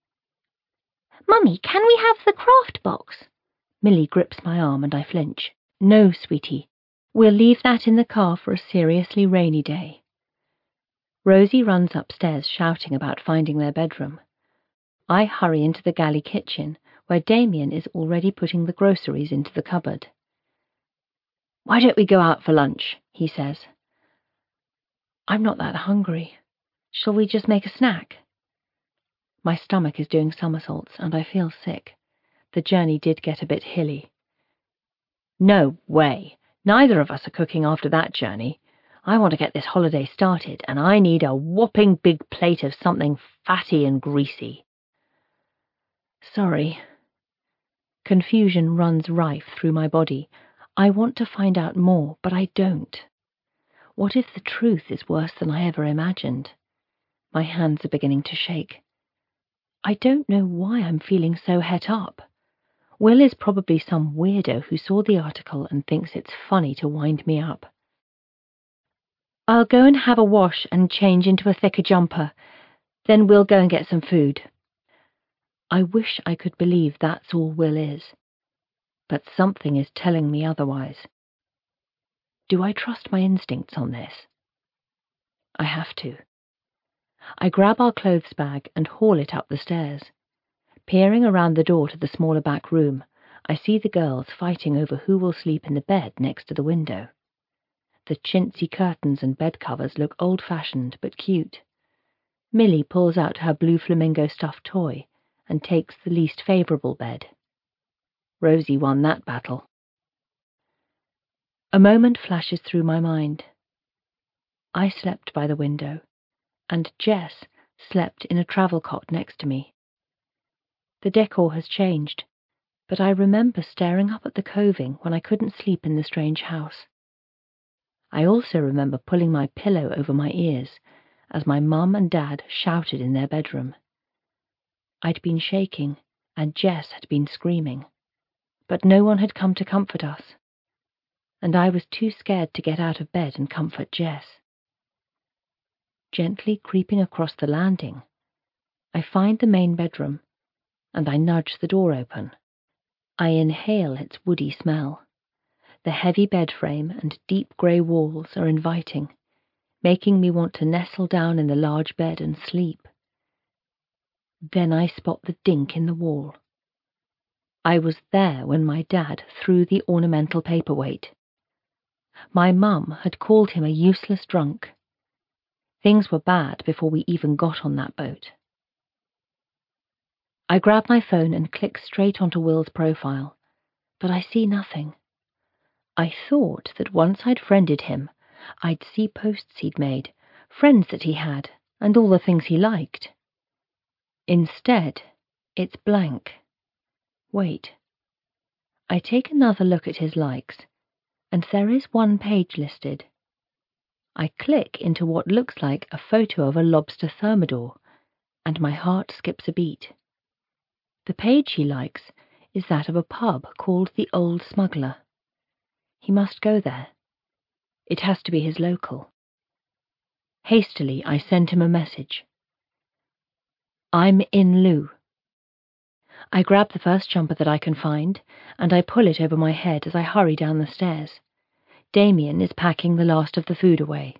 B: Mummy, can we have the craft box?
A: Millie grips my arm and I flinch. No, sweetie. We'll leave that in the car for a seriously rainy day. Rosie runs upstairs shouting about finding their bedroom. I hurry into the galley kitchen where Damien is already putting the groceries into the cupboard. Why don't we go out for lunch? He says. I'm not that hungry. Shall we just make a snack? My stomach is doing somersaults and I feel sick. The journey did get a bit hilly. No way. Neither of us are cooking after that journey. I want to get this holiday started and I need a whopping big plate of something fatty and greasy. Sorry. Confusion runs rife through my body. I want to find out more, but I don't. What if the truth is worse than I ever imagined? My hands are beginning to shake. I don't know why I'm feeling so het up. Will is probably some weirdo who saw the article and thinks it's funny to wind me up. I'll go and have a wash and change into a thicker jumper. Then we'll go and get some food. I wish I could believe that's all Will is, but something is telling me otherwise. Do I trust my instincts on this? I have to. I grab our clothes bag and haul it up the stairs. Peering around the door to the smaller back room, I see the girls fighting over who will sleep in the bed next to the window. The chintzy curtains and bed covers look old-fashioned but cute. Millie pulls out her blue flamingo stuffed toy and takes the least favourable bed. Rosie won that battle. A moment flashes through my mind. I slept by the window, and Jess slept in a travel cot next to me. The decor has changed, but I remember staring up at the coving when I couldn't sleep in the strange house. I also remember pulling my pillow over my ears as my mum and dad shouted in their bedroom. I'd been shaking, and Jess had been screaming, but no one had come to comfort us, and I was too scared to get out of bed and comfort Jess. Gently creeping across the landing, I find the main bedroom, and I nudge the door open. I inhale its woody smell. The heavy bed frame and deep grey walls are inviting, making me want to nestle down in the large bed and sleep. Then I spot the dink in the wall. I was there when my dad threw the ornamental paperweight. My mum had called him a useless drunk. Things were bad before we even got on that boat. I grab my phone and click straight onto Will's profile, but I see nothing. I thought that once I'd friended him, I'd see posts he'd made, friends that he had, and all the things he liked. Instead, it's blank. Wait. I take another look at his likes, and there is one page listed. I click into what looks like a photo of a lobster thermidor, and my heart skips a beat. The page he likes is that of a pub called the Old Smuggler. He must go there. It has to be his local. Hastily, I send him a message. I'm in Lou. I grab the first jumper that I can find, and I pull it over my head as I hurry down the stairs. Damien is packing the last of the food away.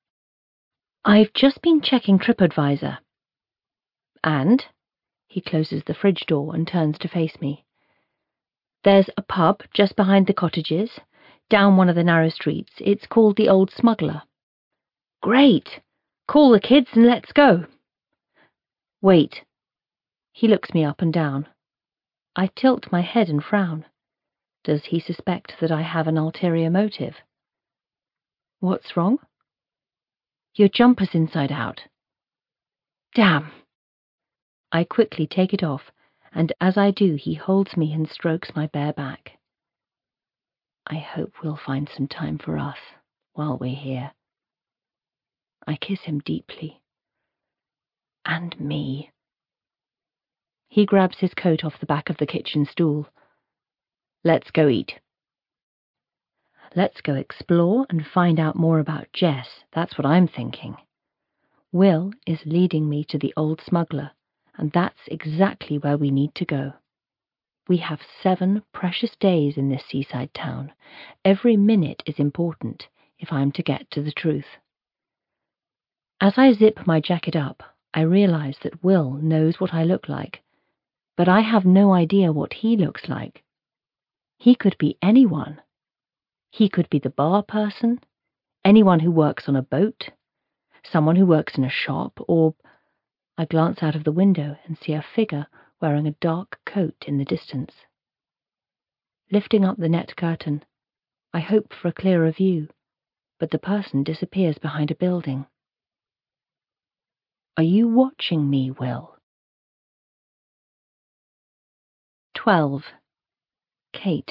A: I've just been checking TripAdvisor. And? He closes the fridge door and turns to face me. There's a pub just behind the cottages, down one of the narrow streets. It's called the Old Smuggler. Great! Call the kids and let's go. Wait. He looks me up and down. I tilt my head and frown. Does he suspect that I have an ulterior motive? What's wrong? Your jumper's inside out. Damn! I quickly take it off, and as I do, he holds me and strokes my bare back. I hope we'll find some time for us while we're here. I kiss him deeply. And me. He grabs his coat off the back of the kitchen stool. Let's go eat. Let's go explore and find out more about Jess, that's what I'm thinking. Will is leading me to the Old Smuggler, and that's exactly where we need to go. We have 7 precious days in this seaside town. Every minute is important if I'm to get to the truth. As I zip my jacket up, I realize that Will knows what I look like, but I have no idea what he looks like. He could be anyone. He could be the bar person, anyone who works on a boat, someone who works in a shop, or... I glance out of the window and see a figure wearing a dark coat in the distance. Lifting up the net curtain, I hope for a clearer view, but the person disappears behind a building. Are you watching me, Will? 12. Kate.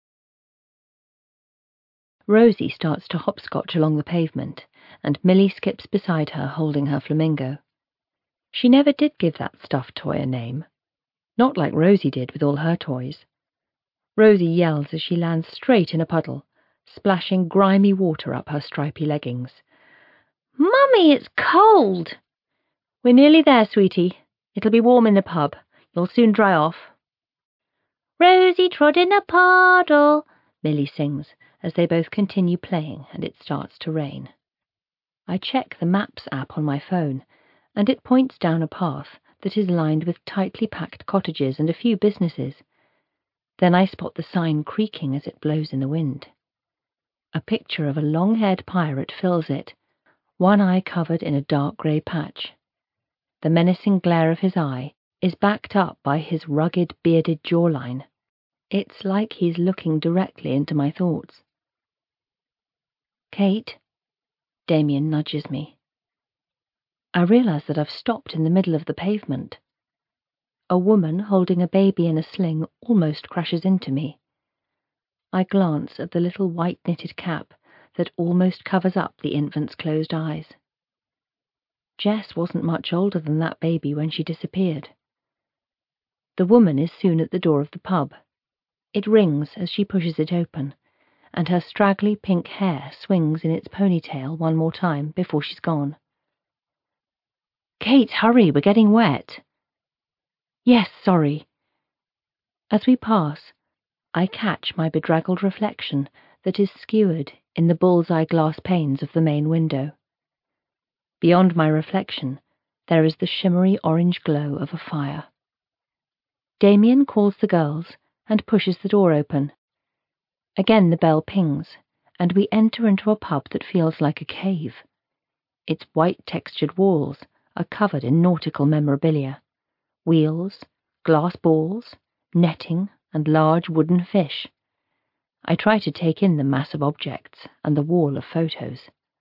A: Rosie starts to hopscotch along the pavement, and Millie skips beside her holding her flamingo. She never did give that stuffed toy a name. Not like Rosie did with all her toys. Rosie yells as she lands straight in a puddle, splashing grimy water up her stripy leggings. Mummy, it's cold! We're nearly there, sweetie. It'll be warm in the pub. You'll soon dry off.
B: Rosie trod in a puddle, Millie sings, as they both continue playing and it starts to rain. I check the Maps app on my phone, and it points down a path that is lined with tightly packed cottages and a few businesses. Then I spot the sign creaking as it blows in the wind. A picture of a long-haired pirate fills it, one eye covered in a dark grey patch. The menacing glare of his eye is backed up by his rugged, bearded jawline. It's like he's looking directly into my thoughts. Kate, Damien nudges me. I realise that I've stopped in the middle of the pavement. A woman holding a baby in a sling almost crashes into me. I glance at the little white knitted cap that almost covers up the infant's closed eyes. Jess wasn't much older than that baby when she disappeared. The woman is soon at the door of the pub. It rings as she pushes it open, and her straggly pink hair swings in its ponytail one more time before she's gone. Kate, hurry, we're getting wet. Yes, sorry. As we pass, I catch my bedraggled reflection that is skewered in the bull's-eye glass panes of the main window. Beyond my reflection, there is the shimmery orange glow of a fire. Damien calls the girls and pushes the door open. Again the bell pings, and we enter into a pub that feels like a cave. Its white-textured walls are covered in nautical memorabilia: wheels, glass balls, netting, and large wooden fish. I try to take in the mass of objects and the wall of photos.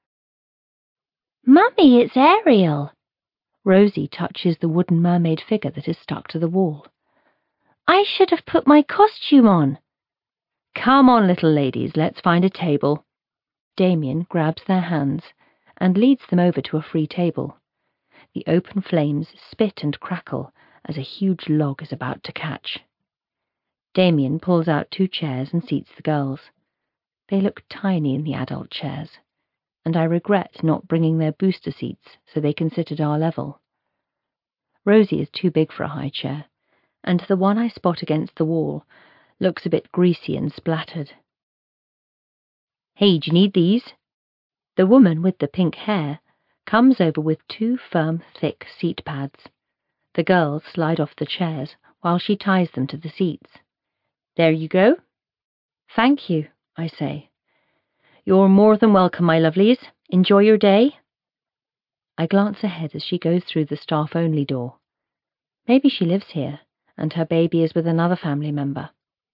B: Mummy, it's Ariel.
A: Rosie touches the wooden mermaid figure that is stuck to the wall.
B: I should have put my costume on.
A: Come on, little ladies, let's find a table. Damien grabs their hands and leads them over to a free table. The open flames spit and crackle as a huge log is about to catch. Damien pulls out 2 chairs and seats the girls. They look tiny in the adult chairs, and I regret not bringing their booster seats so they can sit at our level. Rosie is too big for a high chair, and the one I spot against the wall looks a bit greasy and splattered. Hey, do you need these? The woman with the pink hair comes over with 2 firm, thick seat pads. The girls slide off the chairs while she ties them to the seats. There you go. Thank you, I say. You're more than welcome, my lovelies. Enjoy your day. I glance ahead as she goes through the staff-only door. Maybe she lives here, and her baby is with another family member.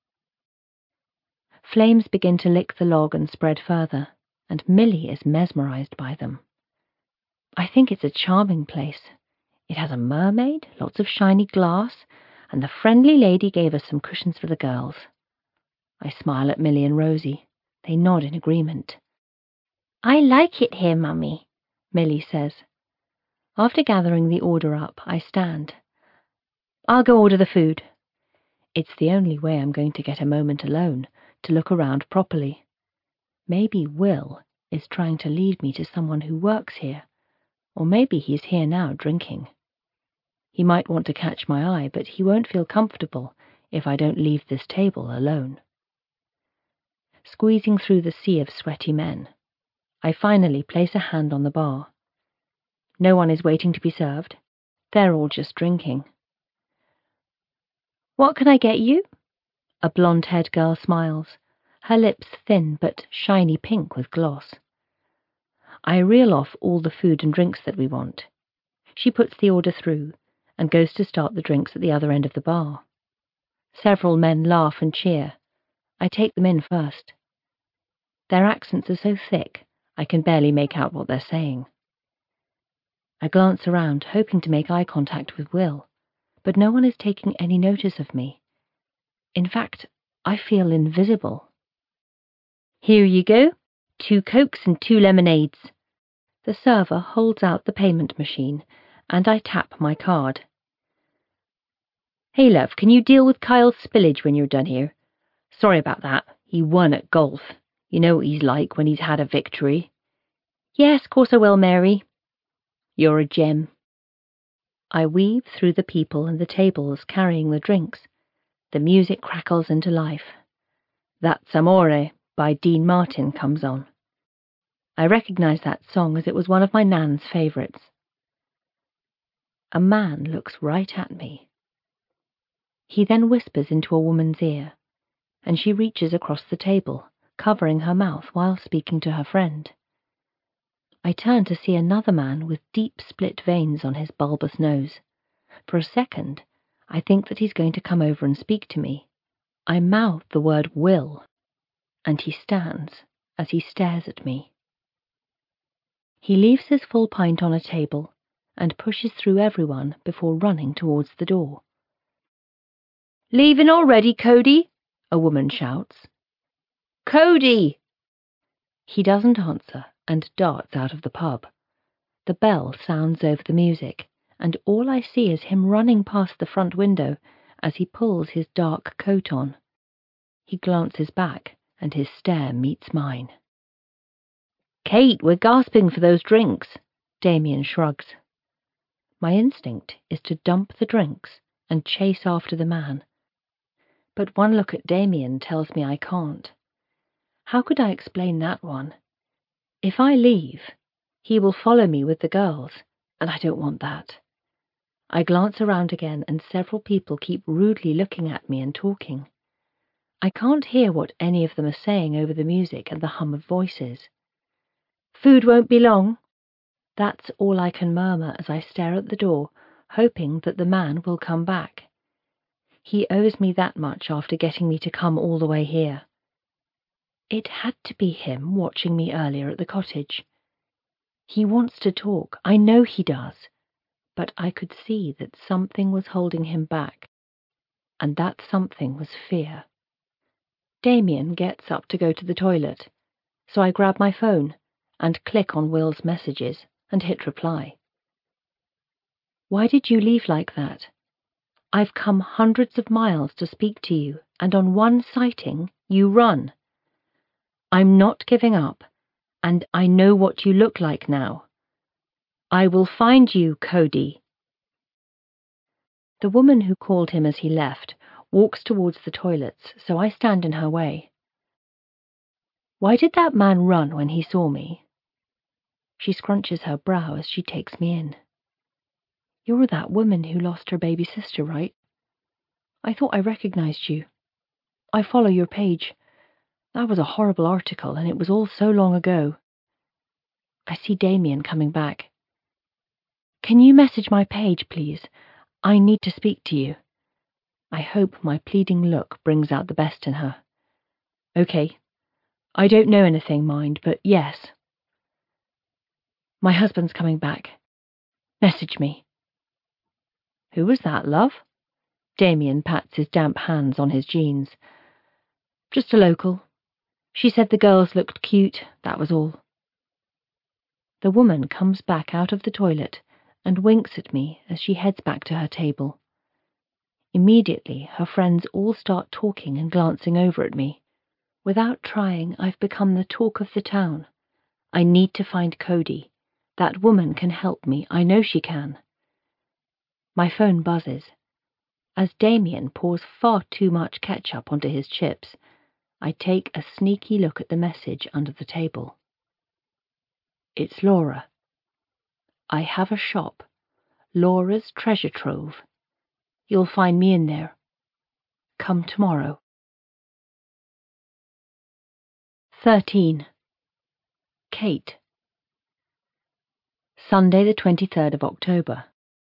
A: Flames begin to lick the log and spread further, and Millie is mesmerized by them. I think it's a charming place. It has a mermaid, lots of shiny glass, and the friendly lady gave us some cushions for the girls. I smile at Millie and Rosie. They nod in agreement.
B: I like it here, Mummy,
A: Millie says. After gathering the order up, I stand. I'll go order the food. It's the only way I'm going to get a moment alone to look around properly. Maybe Will is trying to lead me to someone who works here, or maybe he's here now drinking. He might want to catch my eye, but he won't feel comfortable if I don't leave this table alone. Squeezing through the sea of sweaty men, I finally place a hand on the bar. No one is waiting to be served. They're all just drinking. What can I get you? A blonde-haired girl smiles, her lips thin but shiny pink with gloss. I reel off all the food and drinks that we want. She puts the order through and goes to start the drinks at the other end of the bar. Several men laugh and cheer. I take them in first. Their accents are so thick I can barely make out what they're saying. I glance around, hoping to make eye contact with Will, but no one is taking any notice of me. In fact, I feel invisible. Here you go, 2 Cokes and 2 lemonades. The server holds out the payment machine, and I tap my card. Hey, love, can you deal with Kyle's spillage when you're done here? Sorry about that. He won at golf. You know what he's like when he's had a victory. Yes, of course I will, Mary. You're a gem.
B: I weave through the people and the tables carrying the drinks. The music crackles into life. That's Amore by Dean Martin comes on. I recognize that song as it was one of my Nan's favourites. A man looks right at me. He then whispers into a woman's ear, and she reaches across the table, covering her mouth while speaking to her friend. I turn to see another man with deep split veins on his bulbous nose. For a second, I think that he's going to come over and speak to me. I mouth the word will, and he stands as he stares at me. He leaves his full pint on a table and pushes through everyone before running towards the door. "Leaving already, Cody?" a woman shouts. "Cody!" He doesn't answer and darts out of the pub. The bell sounds over the music, and all I see is him running past the front window as he pulls his dark coat on. He glances back, and his stare meets mine. "Kate, we're gasping for those drinks," Damien shrugs. My instinct is to dump the drinks and chase after the man. But one look at Damien tells me I can't. How could I explain that one? If I leave, he will follow me with the girls, and I don't want that. I glance around again, and several people keep rudely looking at me and talking. I can't hear what any of them are saying over the music and the hum of voices. "Food won't be long." That's all I can murmur as I stare at the door, hoping that the man will come back. He owes me that much after getting me to come all the way here. It had to be him watching me earlier at the cottage. He wants to talk, I know he does, but I could see that something was holding him back, and that something was fear. Damien gets up to go to the toilet, so I grab my phone and click on Will's messages and hit reply. "Why did you leave like that? I've come hundreds of miles to speak to you, and on one sighting, you run. I'm not giving up, and I know what you look like now. I will find you, Cody." The woman who called him as he left walks towards the toilets, so I stand in her way. "Why did that man run when he saw me?" She scrunches her brow as she takes me in. "You're that woman who lost her baby sister, right? I thought I recognized you. I follow your page. That was a horrible article, and it was all so long ago." I see Damien coming back. "Can you message my page, please? I need to speak to you." I hope my pleading look brings out the best in her. "Okay. I don't know anything, mind, but yes. My husband's coming back. Message me." "Who was that, love?" Damien pats his damp hands on his jeans. "Just a local. She said the girls looked cute, that was all." The woman comes back out of the toilet and winks at me as she heads back to her table. Immediately, her friends all start talking and glancing over at me. Without trying, I've become the talk of the town. I need to find Cody. That woman can help me, I know she can. My phone buzzes. As Damien pours far too much ketchup onto his chips, I take a sneaky look at the message under the table. It's Laura. "I have a shop, Laura's Treasure Trove. You'll find me in there. Come tomorrow." 13. Kate. Sunday the 23rd of October.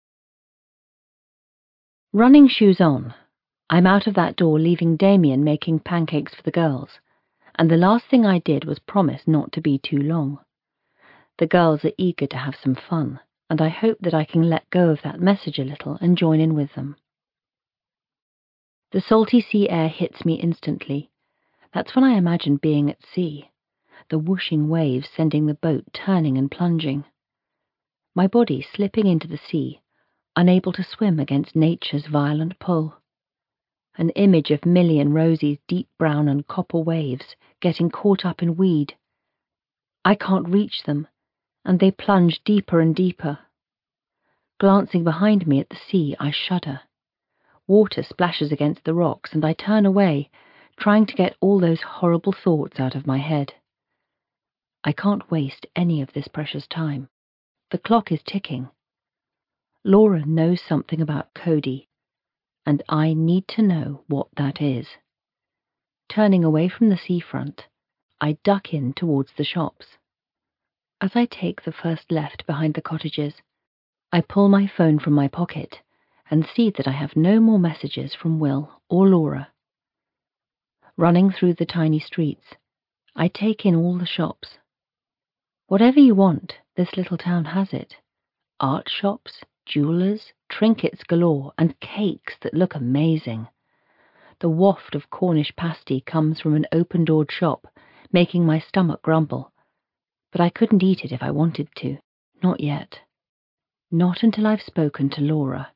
B: Running shoes on, I'm out of that door leaving Damien making pancakes for the girls, and the last thing I did was promise not to be too long. The girls are eager to have some fun, and I hope that I can let go of that message a little and join in with them. The salty sea air hits me instantly. That's when I imagine being at sea, the whooshing waves sending the boat turning and plunging. My body slipping into the sea, unable to swim against nature's violent pull. An image of Millie and Rosie's deep brown and copper waves getting caught up in weed. I can't reach them, and they plunge deeper and deeper. Glancing behind me at the sea, I shudder. Water splashes against the rocks, and I turn away, trying to get all those horrible thoughts out of my head. I can't waste any of this precious time. The clock is ticking. Laura knows something about Cody, and I need to know what that is. Turning away from the seafront, I duck in towards the shops. As I take the first left behind the cottages, I pull my phone from my pocket and see that I have no more messages from Will or Laura. Running through the tiny streets, I take in all the shops. Whatever you want, this little town has it. Art shops, jewellers, trinkets galore, and cakes that look amazing. The waft of Cornish pasty comes from an open-doored shop, making my stomach grumble. But I couldn't eat it if I wanted to. Not yet. Not until I've spoken to Laura.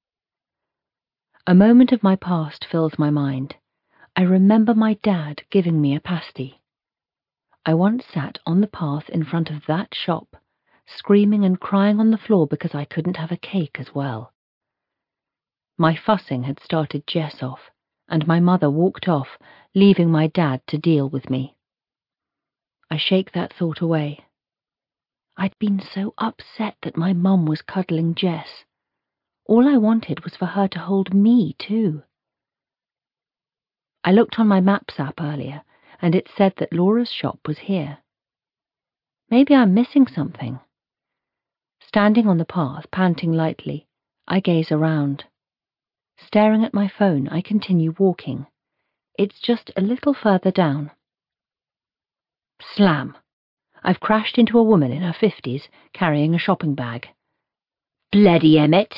B: A moment of my past fills my mind. I remember my dad giving me a pasty. I once sat on the path in front of that shop, screaming and crying on the floor because I couldn't have a cake as well. My fussing had started Jess off, and my mother walked off, leaving my dad to deal with me. I shake that thought away. I'd been so upset that my mum was cuddling Jess. All I wanted was for her to hold me too. I looked on my Maps app earlier, and it said that Laura's shop was here. Maybe I'm missing something. Standing on the path, panting lightly, I gaze around. Staring at my phone, I continue walking. It's just a little further down. Slam! I've crashed into a woman in her 50s, carrying a shopping bag. Bloody Emmett!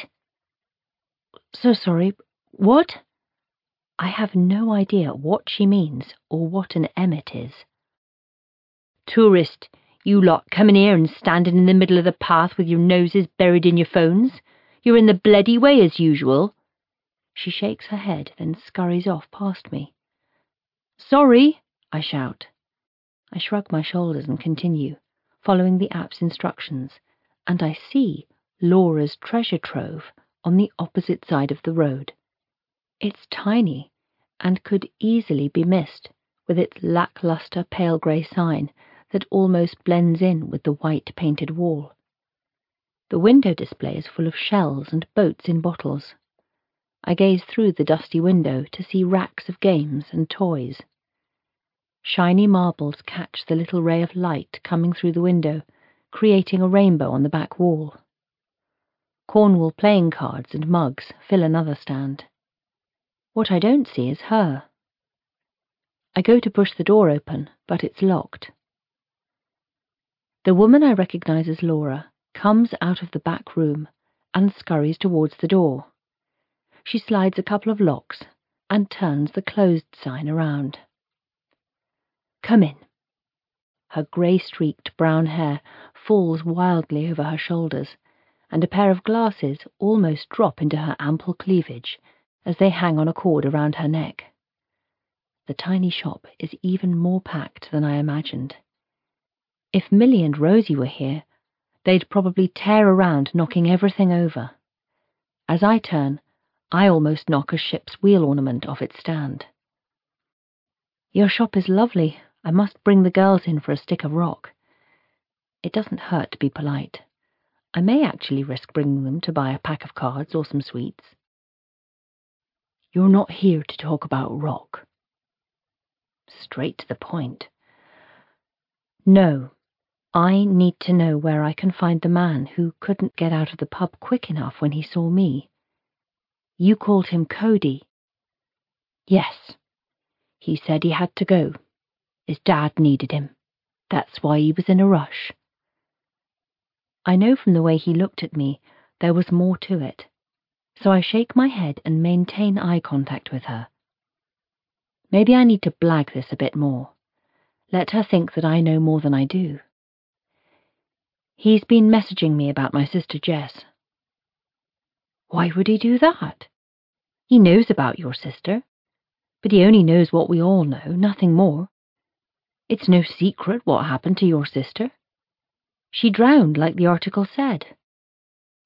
B: So sorry, what? I have no idea what she means or what an Emmet is. Tourist, you lot coming here and standing in the middle of the path with your noses buried in your phones? You're in the bloody way as usual. She shakes her head, then scurries off past me. Sorry, I shout. I shrug my shoulders and continue, following the app's instructions, and I see Laura's treasure trove on the opposite side of the road. It's tiny and could easily be missed with its lackluster pale grey sign that almost blends in with the white painted wall. The window display is full of shells and boats in bottles. I gaze through the dusty window to see racks of games and toys. Shiny marbles catch the little ray of light coming through the window, creating a rainbow on the back wall. Cornwall playing cards and mugs fill another stand. What I don't see is her. I go to push the door open, but it's locked. The woman I recognize as Laura comes out of the back room and scurries towards the door. She slides a couple of locks and turns the closed sign around. Come in. Her grey-streaked brown hair falls wildly over her shoulders, and a pair of glasses almost drop into her ample cleavage as they hang on a cord around her neck. The tiny shop is even more packed than I imagined. If Millie and Rosie were here, they'd probably tear around, knocking everything over. As I turn, I almost knock a ship's wheel ornament off its stand. Your shop is lovely. I must bring the girls in for a stick of rock. It doesn't hurt to be polite. I may actually risk bringing them to buy a pack of cards or some sweets. You're not here to talk about rock. Straight to the point. No, I need to know where I can find the man who couldn't get out of the pub quick enough when he saw me. You called him Cody. Yes. He said he had to go. His dad needed him. That's why he was in a rush. I know from the way he looked at me there was more to it, so I shake my head and maintain eye contact with her. Maybe I need to blag this a bit more. Let her think that I know more than I do. He's been messaging me about my sister Jess. Why would he do that? He knows about your sister, but he only knows what we all know, nothing more. It's no secret what happened to your sister. She drowned like the article said.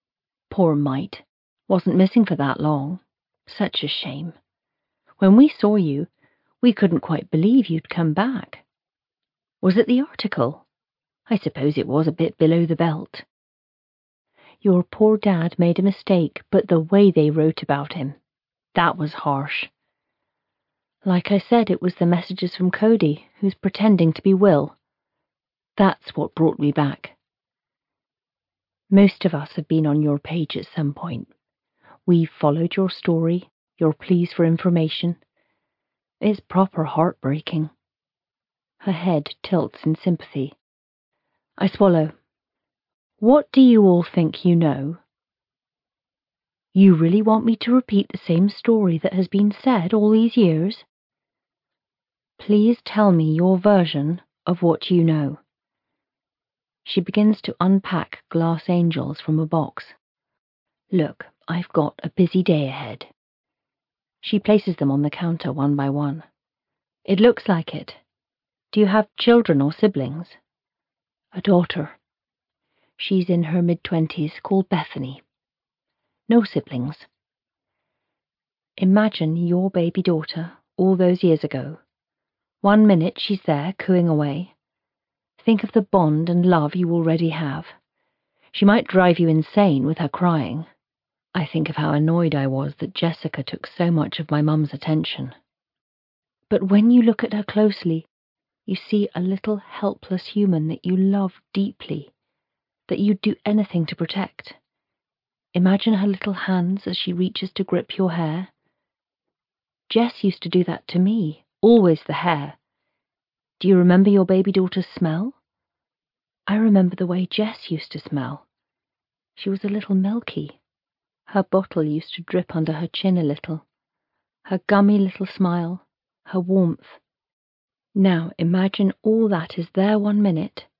B: Poor mite. Wasn't missing for that long. Such a shame. When we saw you, we couldn't quite believe you'd come back. Was it the article? I suppose it was a bit below the belt. Your poor dad made a mistake, but the way they wrote about him, that was harsh. Like I said, it was the messages from Cody, who's pretending to be Will. That's what brought me back. Most of us have been on your page at some point. We've followed your story, your pleas for information. It's proper heartbreaking. Her head tilts in sympathy. I swallow. What do you all think you know? You really want me to repeat the same story that has been said all these years? Please tell me your version of what you know. She begins to unpack glass angels from a box. Look, I've got a busy day ahead. She places them on the counter one by one. It looks like it. Do you have children or siblings? A daughter. She's in her mid-20s, called Bethany. No siblings. Imagine your baby daughter all those years ago. 1 minute she's there cooing away. Think of the bond and love you already have. She might drive you insane with her crying. I think of how annoyed I was that Jessica took so much of my mum's attention. But when you look at her closely, you see a little helpless human that you love deeply, that you'd do anything to protect. Imagine her little hands as she reaches to grip your hair. Jess used to do that to me, always the hair. Do you remember your baby daughter's smell? I remember the way Jess used to smell. She was a little milky. Her bottle used to drip under her chin a little. Her gummy little smile, her warmth. Now imagine all that is there 1 minute,